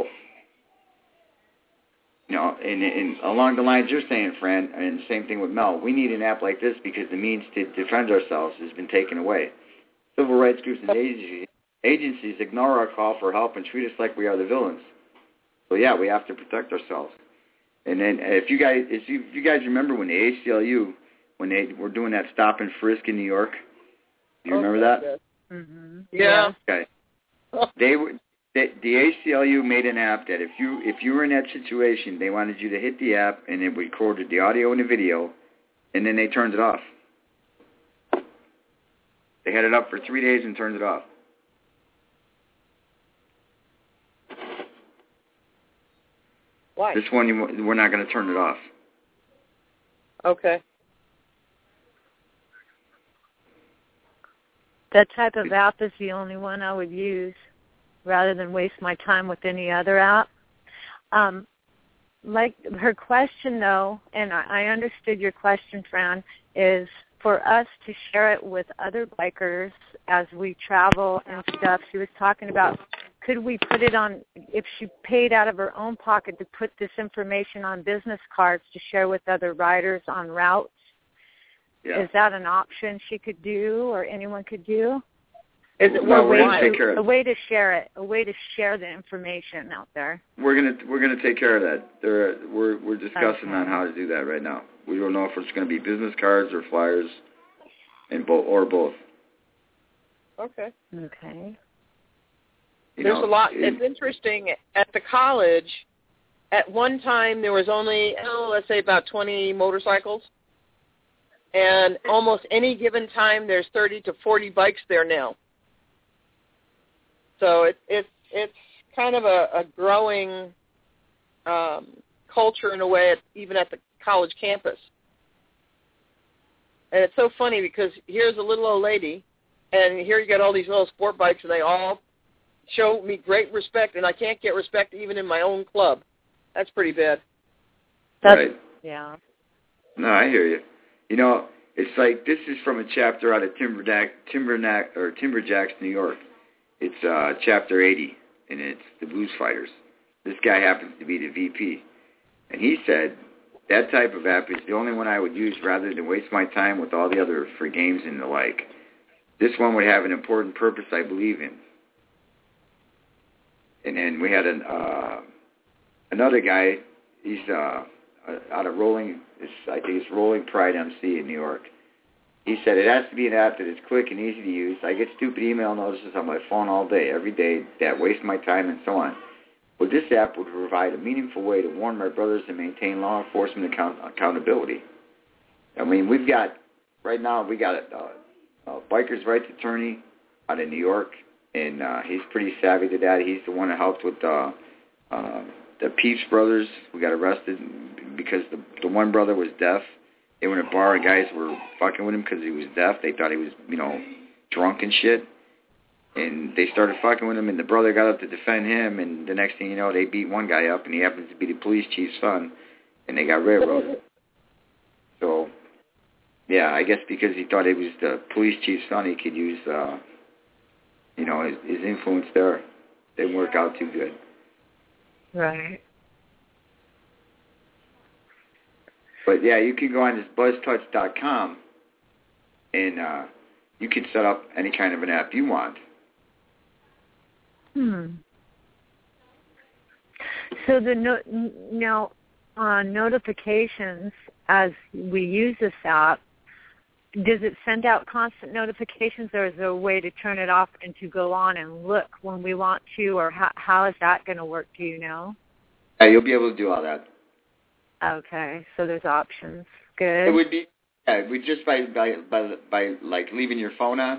and along the lines you're saying, Fran, and the same thing with Mel, we need an app like this because the means to defend ourselves has been taken away. Civil rights groups and agencies ignore our call for help and treat us like we are the villains. So yeah, we have to protect ourselves. And then if you guys remember when the ACLU, when they were doing that stop and frisk in New York, do you remember that? Mm-hmm. Yeah. Okay. The ACLU made an app that if you were in that situation, they wanted you to hit the app and it recorded the audio and the video, and then they turned it off. They had it up for 3 days and turned it off. Why? This one, we're not going to turn it off. Okay. That type of app is the only one I would use rather than waste my time with any other app. Like her question, though, and I understood your question, Fran, is for us to share it with other bikers as we travel and stuff. She was talking about, could we put it on, if she paid out of her own pocket to put this information on business cards to share with other riders on routes? Yeah. Is that an option she could do or anyone could do? Is it a way to share it, a way to share the information out there? We're gonna take care of that. We're discussing on how to do that right now. We don't know if it's going to be business cards or flyers, and both. Okay. Okay. There's a lot. It's interesting. At the college, at one time there was only, let's say about 20 motorcycles, and almost any given time there's 30 to 40 bikes there now. So it's kind of a growing culture in a way, even at the college campus. And it's so funny because here's a little old lady, and here you got all these little sport bikes, and they all show me great respect, and I can't get respect even in my own club. That's pretty bad. Right. Yeah. No, I hear you. You know, it's like this is from a chapter out of Timberjacks, New York. It's chapter 80, and it's the Blues Fighters. This guy happens to be the VP. And he said that type of app is the only one I would use rather than waste my time with all the other free games and the like. This one would have an important purpose I believe in. And then we had another guy, he's out of Rolling, I think it's Rolling Pride MC in New York. He said it has to be an app that is quick and easy to use. I get stupid email notices on my phone all day, every day, that waste my time and so on. But this app would provide a meaningful way to warn my brothers and maintain law enforcement accountability. I mean, right now we got a biker's rights attorney out of New York, and he's pretty savvy to that. He's the one that helped with the Peeps brothers who got arrested because the one brother was deaf. They were in a bar and guys were fucking with him because he was deaf. They thought he was, drunk and shit. And they started fucking with him, and the brother got up to defend him, and the next thing you know, they beat one guy up, and he happens to be the police chief's son, and they got railroaded. So, yeah, I guess because he thought he was the police chief's son, he could use, his influence there. Didn't work out too good. Right. But, yeah, you can go on this buzztouch.com, and you can set up any kind of an app you want. So now on notifications, as we use this app, does it send out constant notifications, or is there a way to turn it off and to go on and look when we want to, or how is that going to work? Do you know? Yeah, you'll be able to do all that. Okay, so there's options. Good. It would be just by like leaving your phone on,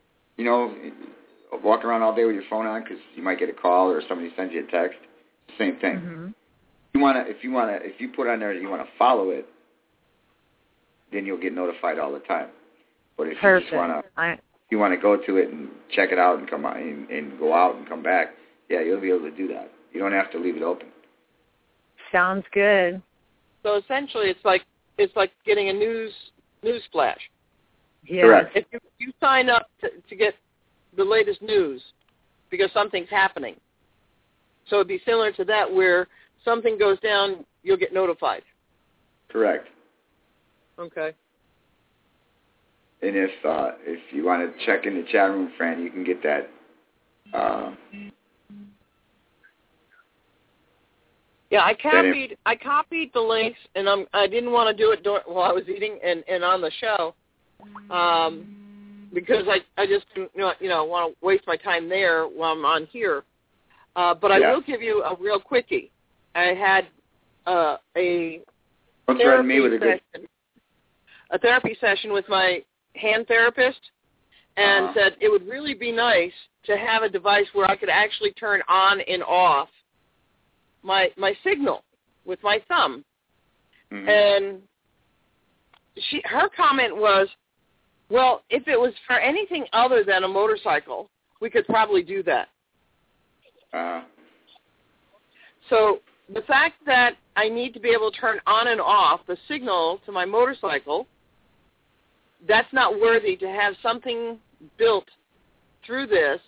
walk around all day with your phone on because you might get a call or somebody sends you a text. Same thing. Mm-hmm. If you put on there that you want to follow it, then you'll get notified all the time. But if you just want to go to it and check it out and come on and go out and come back, yeah, you'll be able to do that. You don't have to leave it open. Sounds good. So essentially, it's like getting a news flash. Yeah. Correct. If you sign up to get the latest news because something's happening, so it'd be similar to that where something goes down, you'll get notified. Correct. Okay. And if you want to check in the chat room, Fran, you can get that. Yeah, I copied the links, and I didn't want to do it while I was eating and on the show, because I just didn't want to waste my time there while I'm on here. But I will give you a real quickie. I had a therapy session with my hand therapist, and said it would really be nice to have a device where I could actually turn on and off my signal with my thumb. Mm-hmm. And her comment was, well, if it was for anything other than a motorcycle, we could probably do that. So the fact that I need to be able to turn on and off the signal to my motorcycle, that's not worthy to have something built through this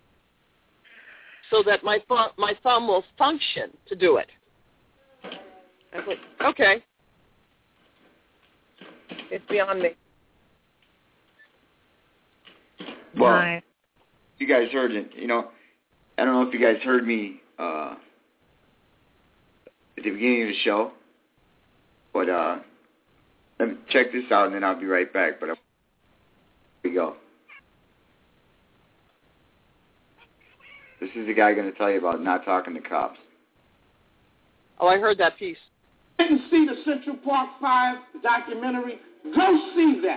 so that my thumb will function to do it. I was like, okay. It's beyond me. Well, you guys heard it, I don't know if you guys heard me at the beginning of the show, but let me check this out and then I'll be right back. But here we go. This is the guy going to tell you about not talking to cops. Oh, I heard that piece. Didn't see the Central Park 5 documentary? Go see that.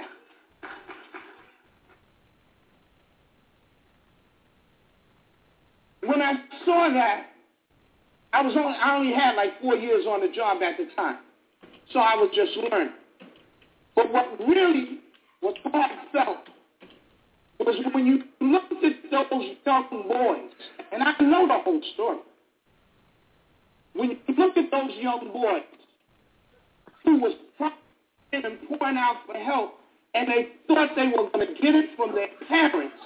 When I saw that, I only had like 4 years on the job at the time, so I was just learning. But what really was heartfelt was when you looked at those young boys, and I know the whole story. When you look at those young boys who was crying and pouring out for help, and they thought they were going to get it from their parents,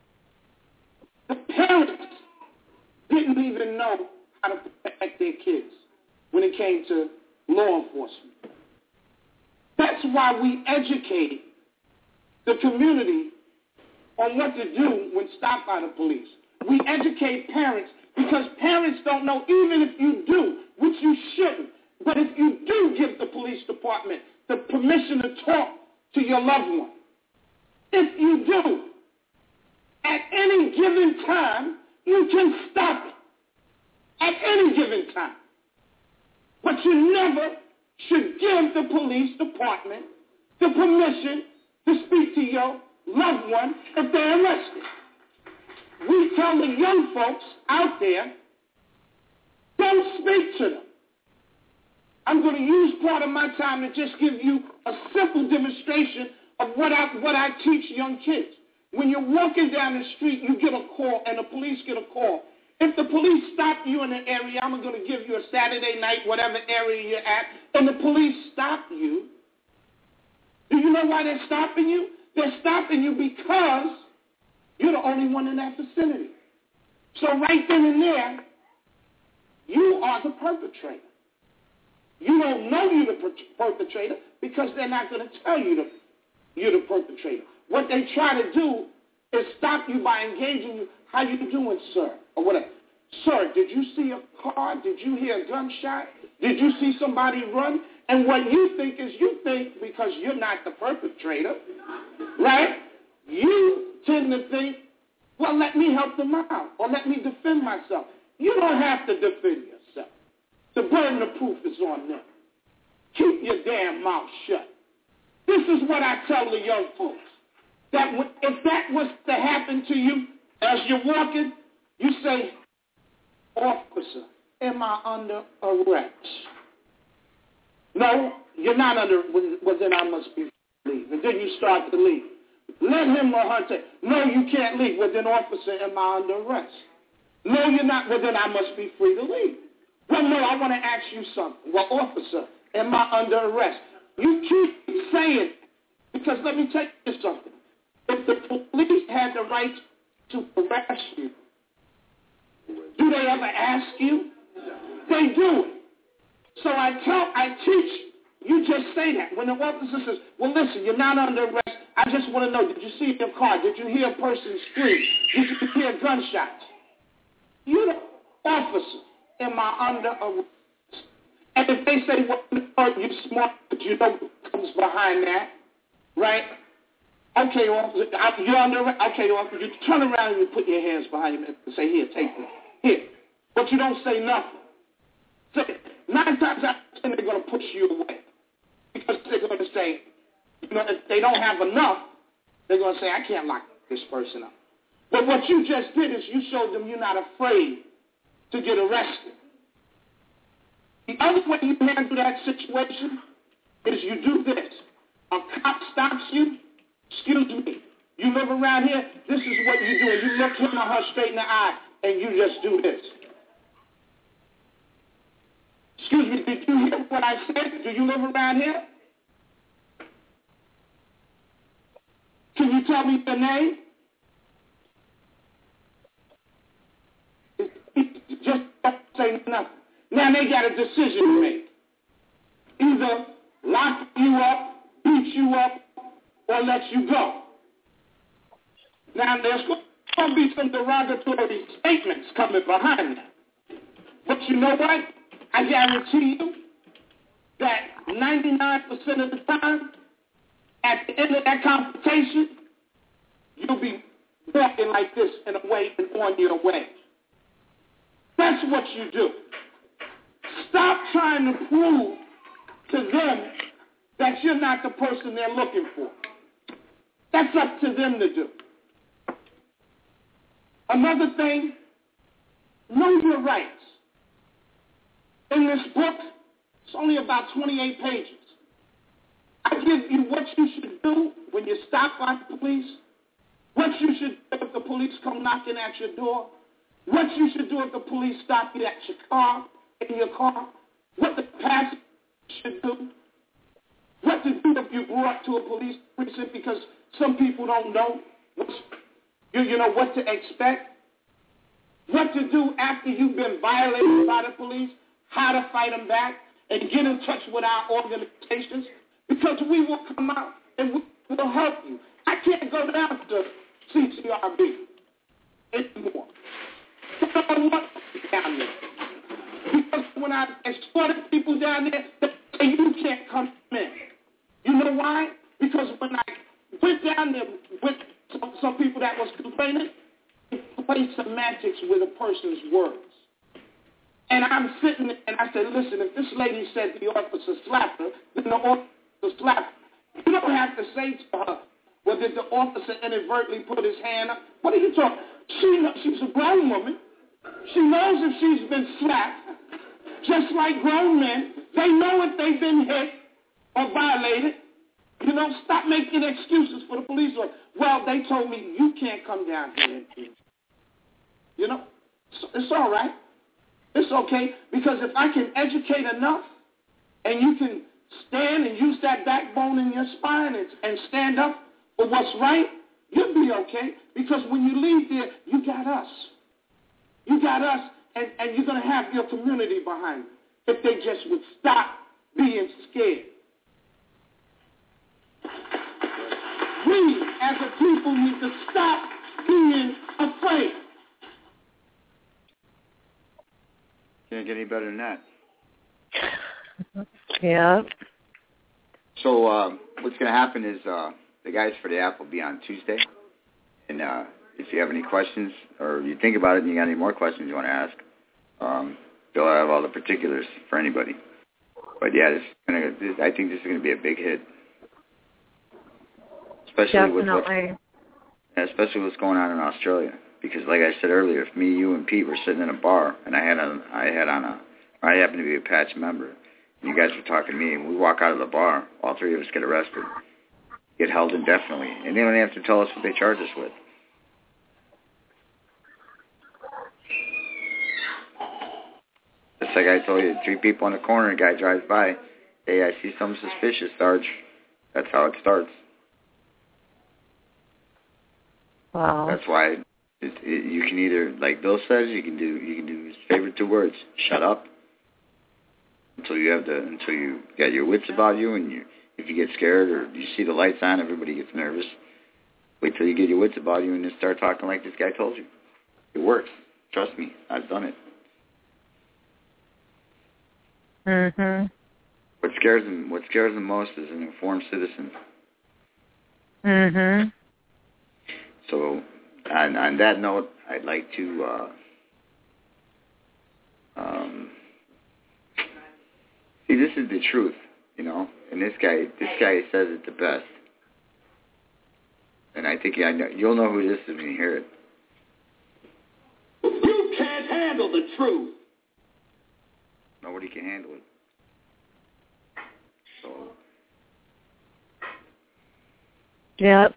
the parents didn't even know how to protect their kids when it came to law enforcement. That's why we educate the community on what to do when stopped by the police. We educate parents because parents don't know, even if you do, which you shouldn't, but if you do give the police department the permission to talk to your loved one, if you do, at any given time, you can stop it. At any given time. But you never should give the police department the permission to speak to your loved one if they're arrested. We tell the young folks out there, don't speak to them. I'm going to use part of my time to just give you a simple demonstration of what I teach young kids. When you're walking down the street, you get a call, and the police get a call. If the police stop you in an area, I'm going to give you a Saturday night, whatever area you're at, and the police stop you, do you know why they're stopping you? They're stopping you because you're the only one in that vicinity. So right then and there, you are the perpetrator. You don't know you're the perpetrator because they're not going to tell you you're the perpetrator. What they try to do is stop you by engaging you. How you doing, sir? Or whatever. Sir, did you see a car? Did you hear a gunshot? Did you see somebody run? And what you think is because you're not the perpetrator, right? You tend to think, well, let me help them out or let me defend myself. You don't have to defend yourself. The burden of proof is on them. Keep your damn mouth shut. This is what I tell the young folks. That if that was to happen to you as you're walking, you say, officer, am I under arrest? No, you're not under, well then I must be leave. And then you start to leave. Let him or her say, no, you can't leave. Well then, officer, am I under arrest? No, you're not. Well then, I must be free to leave. Well, no, I want to ask you something. Well, officer, am I under arrest? You keep saying, because let me tell you something. If the police had the right to arrest you, do they ever ask you? They do it. So I teach, you just say that. When the officer says, well, listen, you're not under arrest. I just want to know, did you see your car? Did you hear a person scream? Did you hear gunshots? You're the officer. Am I under arrest? And if they say, well, you're smart, but you know what comes behind that, right? Okay, officer, you're under arrest. Okay, officer, you turn around and you put your hands behind you and say, here, take this. Here. But you don't say nothing. So 9 times out of 10, they're going to push you away. Because they're going to say, you know, if they don't have enough, they're going to say, I can't lock this person up. But what you just did is you showed them you're not afraid to get arrested. The other way you handle that situation is you do this. A cop stops you. Excuse me. You live around here. This is what you do. You look him or her straight in the eye, and you just do this. Excuse me. Did you hear what I said? Do you live around here? Can you tell me your name? Just don't say nothing. Now they got a decision to make. Either lock you up, beat you up, or let you go. Now there's going to be some derogatory statements coming behind that. But you know what? I guarantee you that 99% of the time, at the end of that confrontation, you'll be walking like this in a way and on your way. That's what you do. Stop trying to prove to them that you're not the person they're looking for. That's up to them to do. Another thing, know your rights. in this book, it's only about 28 pages. I give you what you should do when you're stopped by the police, what you should do if the police come knocking at your door, what you should do if the police stop you at your car, what the passenger should do, what to do if you go up to a police precinct, because some people don't know what to expect, what to do after you've been violated by the police, how to fight them back, and get in touch with our organizations, because we will come out and we will help you. I can't go down to CCRB anymore. I don't want to be down there. Because when I escorted people down there, they say, you can't come in. You know why? Because when I went down there with some people that was complaining, they played semantics with a person's words. And I'm sitting there and I said, listen, if this lady said the officer slapped her, then the officer slapped her. You don't have to say to her, well, did the officer inadvertently put his hand up? What are you talking? She's a grown woman. She knows if she's been slapped, just like grown men. They know if they've been hit or violated. Stop making excuses for the police. Or, well, they told me you can't come down here. It's all right. It's okay, because if I can educate enough and you can stand and use that backbone in your spine and stand up for what's right, you'll be okay, because when you leave there, you got us. You got us, and you're going to have your community behind you if they just would stop being scared. We, as a people, need to stop being afraid. Can't get any better than that. Yeah. So what's going to happen is the guys for the app will be on Tuesday. And if you have any questions or you think about it and you got any more questions you want to ask, they'll have all the particulars for anybody. But, yeah, I think this is going to be a big hit. Especially with what's going on in Australia. Because, like I said earlier, if me, you, and Pete were sitting in a bar and I happened to be a patch member, and you guys were talking to me, and we walk out of the bar, all three of us get arrested, get held indefinitely, and they don't have to tell us what they charge us with. Just like I told you, three people on the corner, a guy drives by, hey, I see something suspicious, Sarge. That's how it starts. Wow. That's why you can either, like Bill says, you can do his favorite two words: shut up, until you got your wits about you, and if you get scared or you see the lights on, everybody gets nervous. Wait till you get your wits about you and then start talking like this guy told you. It works. Trust me, I've done it. Mhm. What scares them most is an informed citizen. Mhm. So, on that note, I'd like to see. This is the truth, and this guy says it the best. And I think you'll know who this is when you hear it. You can't handle the truth. Nobody can handle it. So. Yep.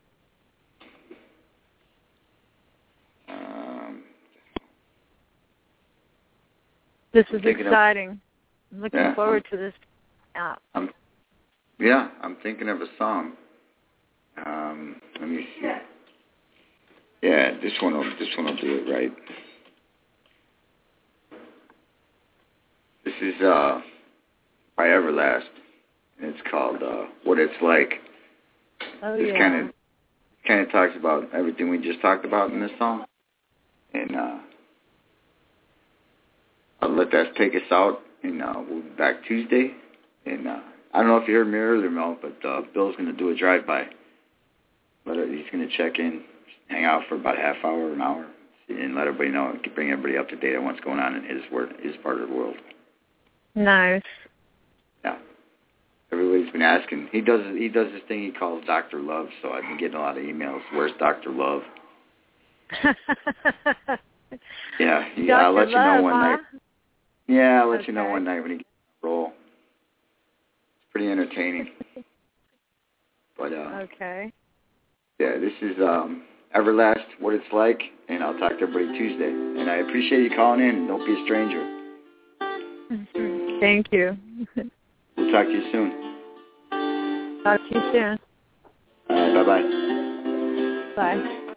This is exciting. I'm looking forward to this app. I'm thinking of a song. Let me see. Yeah, this one will do it right. This is by Everlast, and it's called "What It's Like." Oh, this kind of talks about everything we just talked about in this song, and I'll let that take us out, and we'll be back Tuesday. And I don't know if you heard me earlier, Mel, but Bill's going to do a drive-by. But he's going to check in, hang out for about a half hour, an hour, and let everybody know, bring everybody up to date on what's going on in his part of the world. Nice. Yeah. Everybody's been asking. He does this thing he calls Dr. Love, so I've been getting a lot of emails. Where's Dr. Love? Yeah, I'll let you know one night. Yeah, I'll let you know one night when he gets on a roll. It's pretty entertaining. But okay. Yeah, this is Everlast, What It's Like, and I'll talk to everybody Tuesday. And I appreciate you calling in. Don't be a stranger. Thank you. We'll talk to you soon. Talk to you soon. Bye-bye. Bye.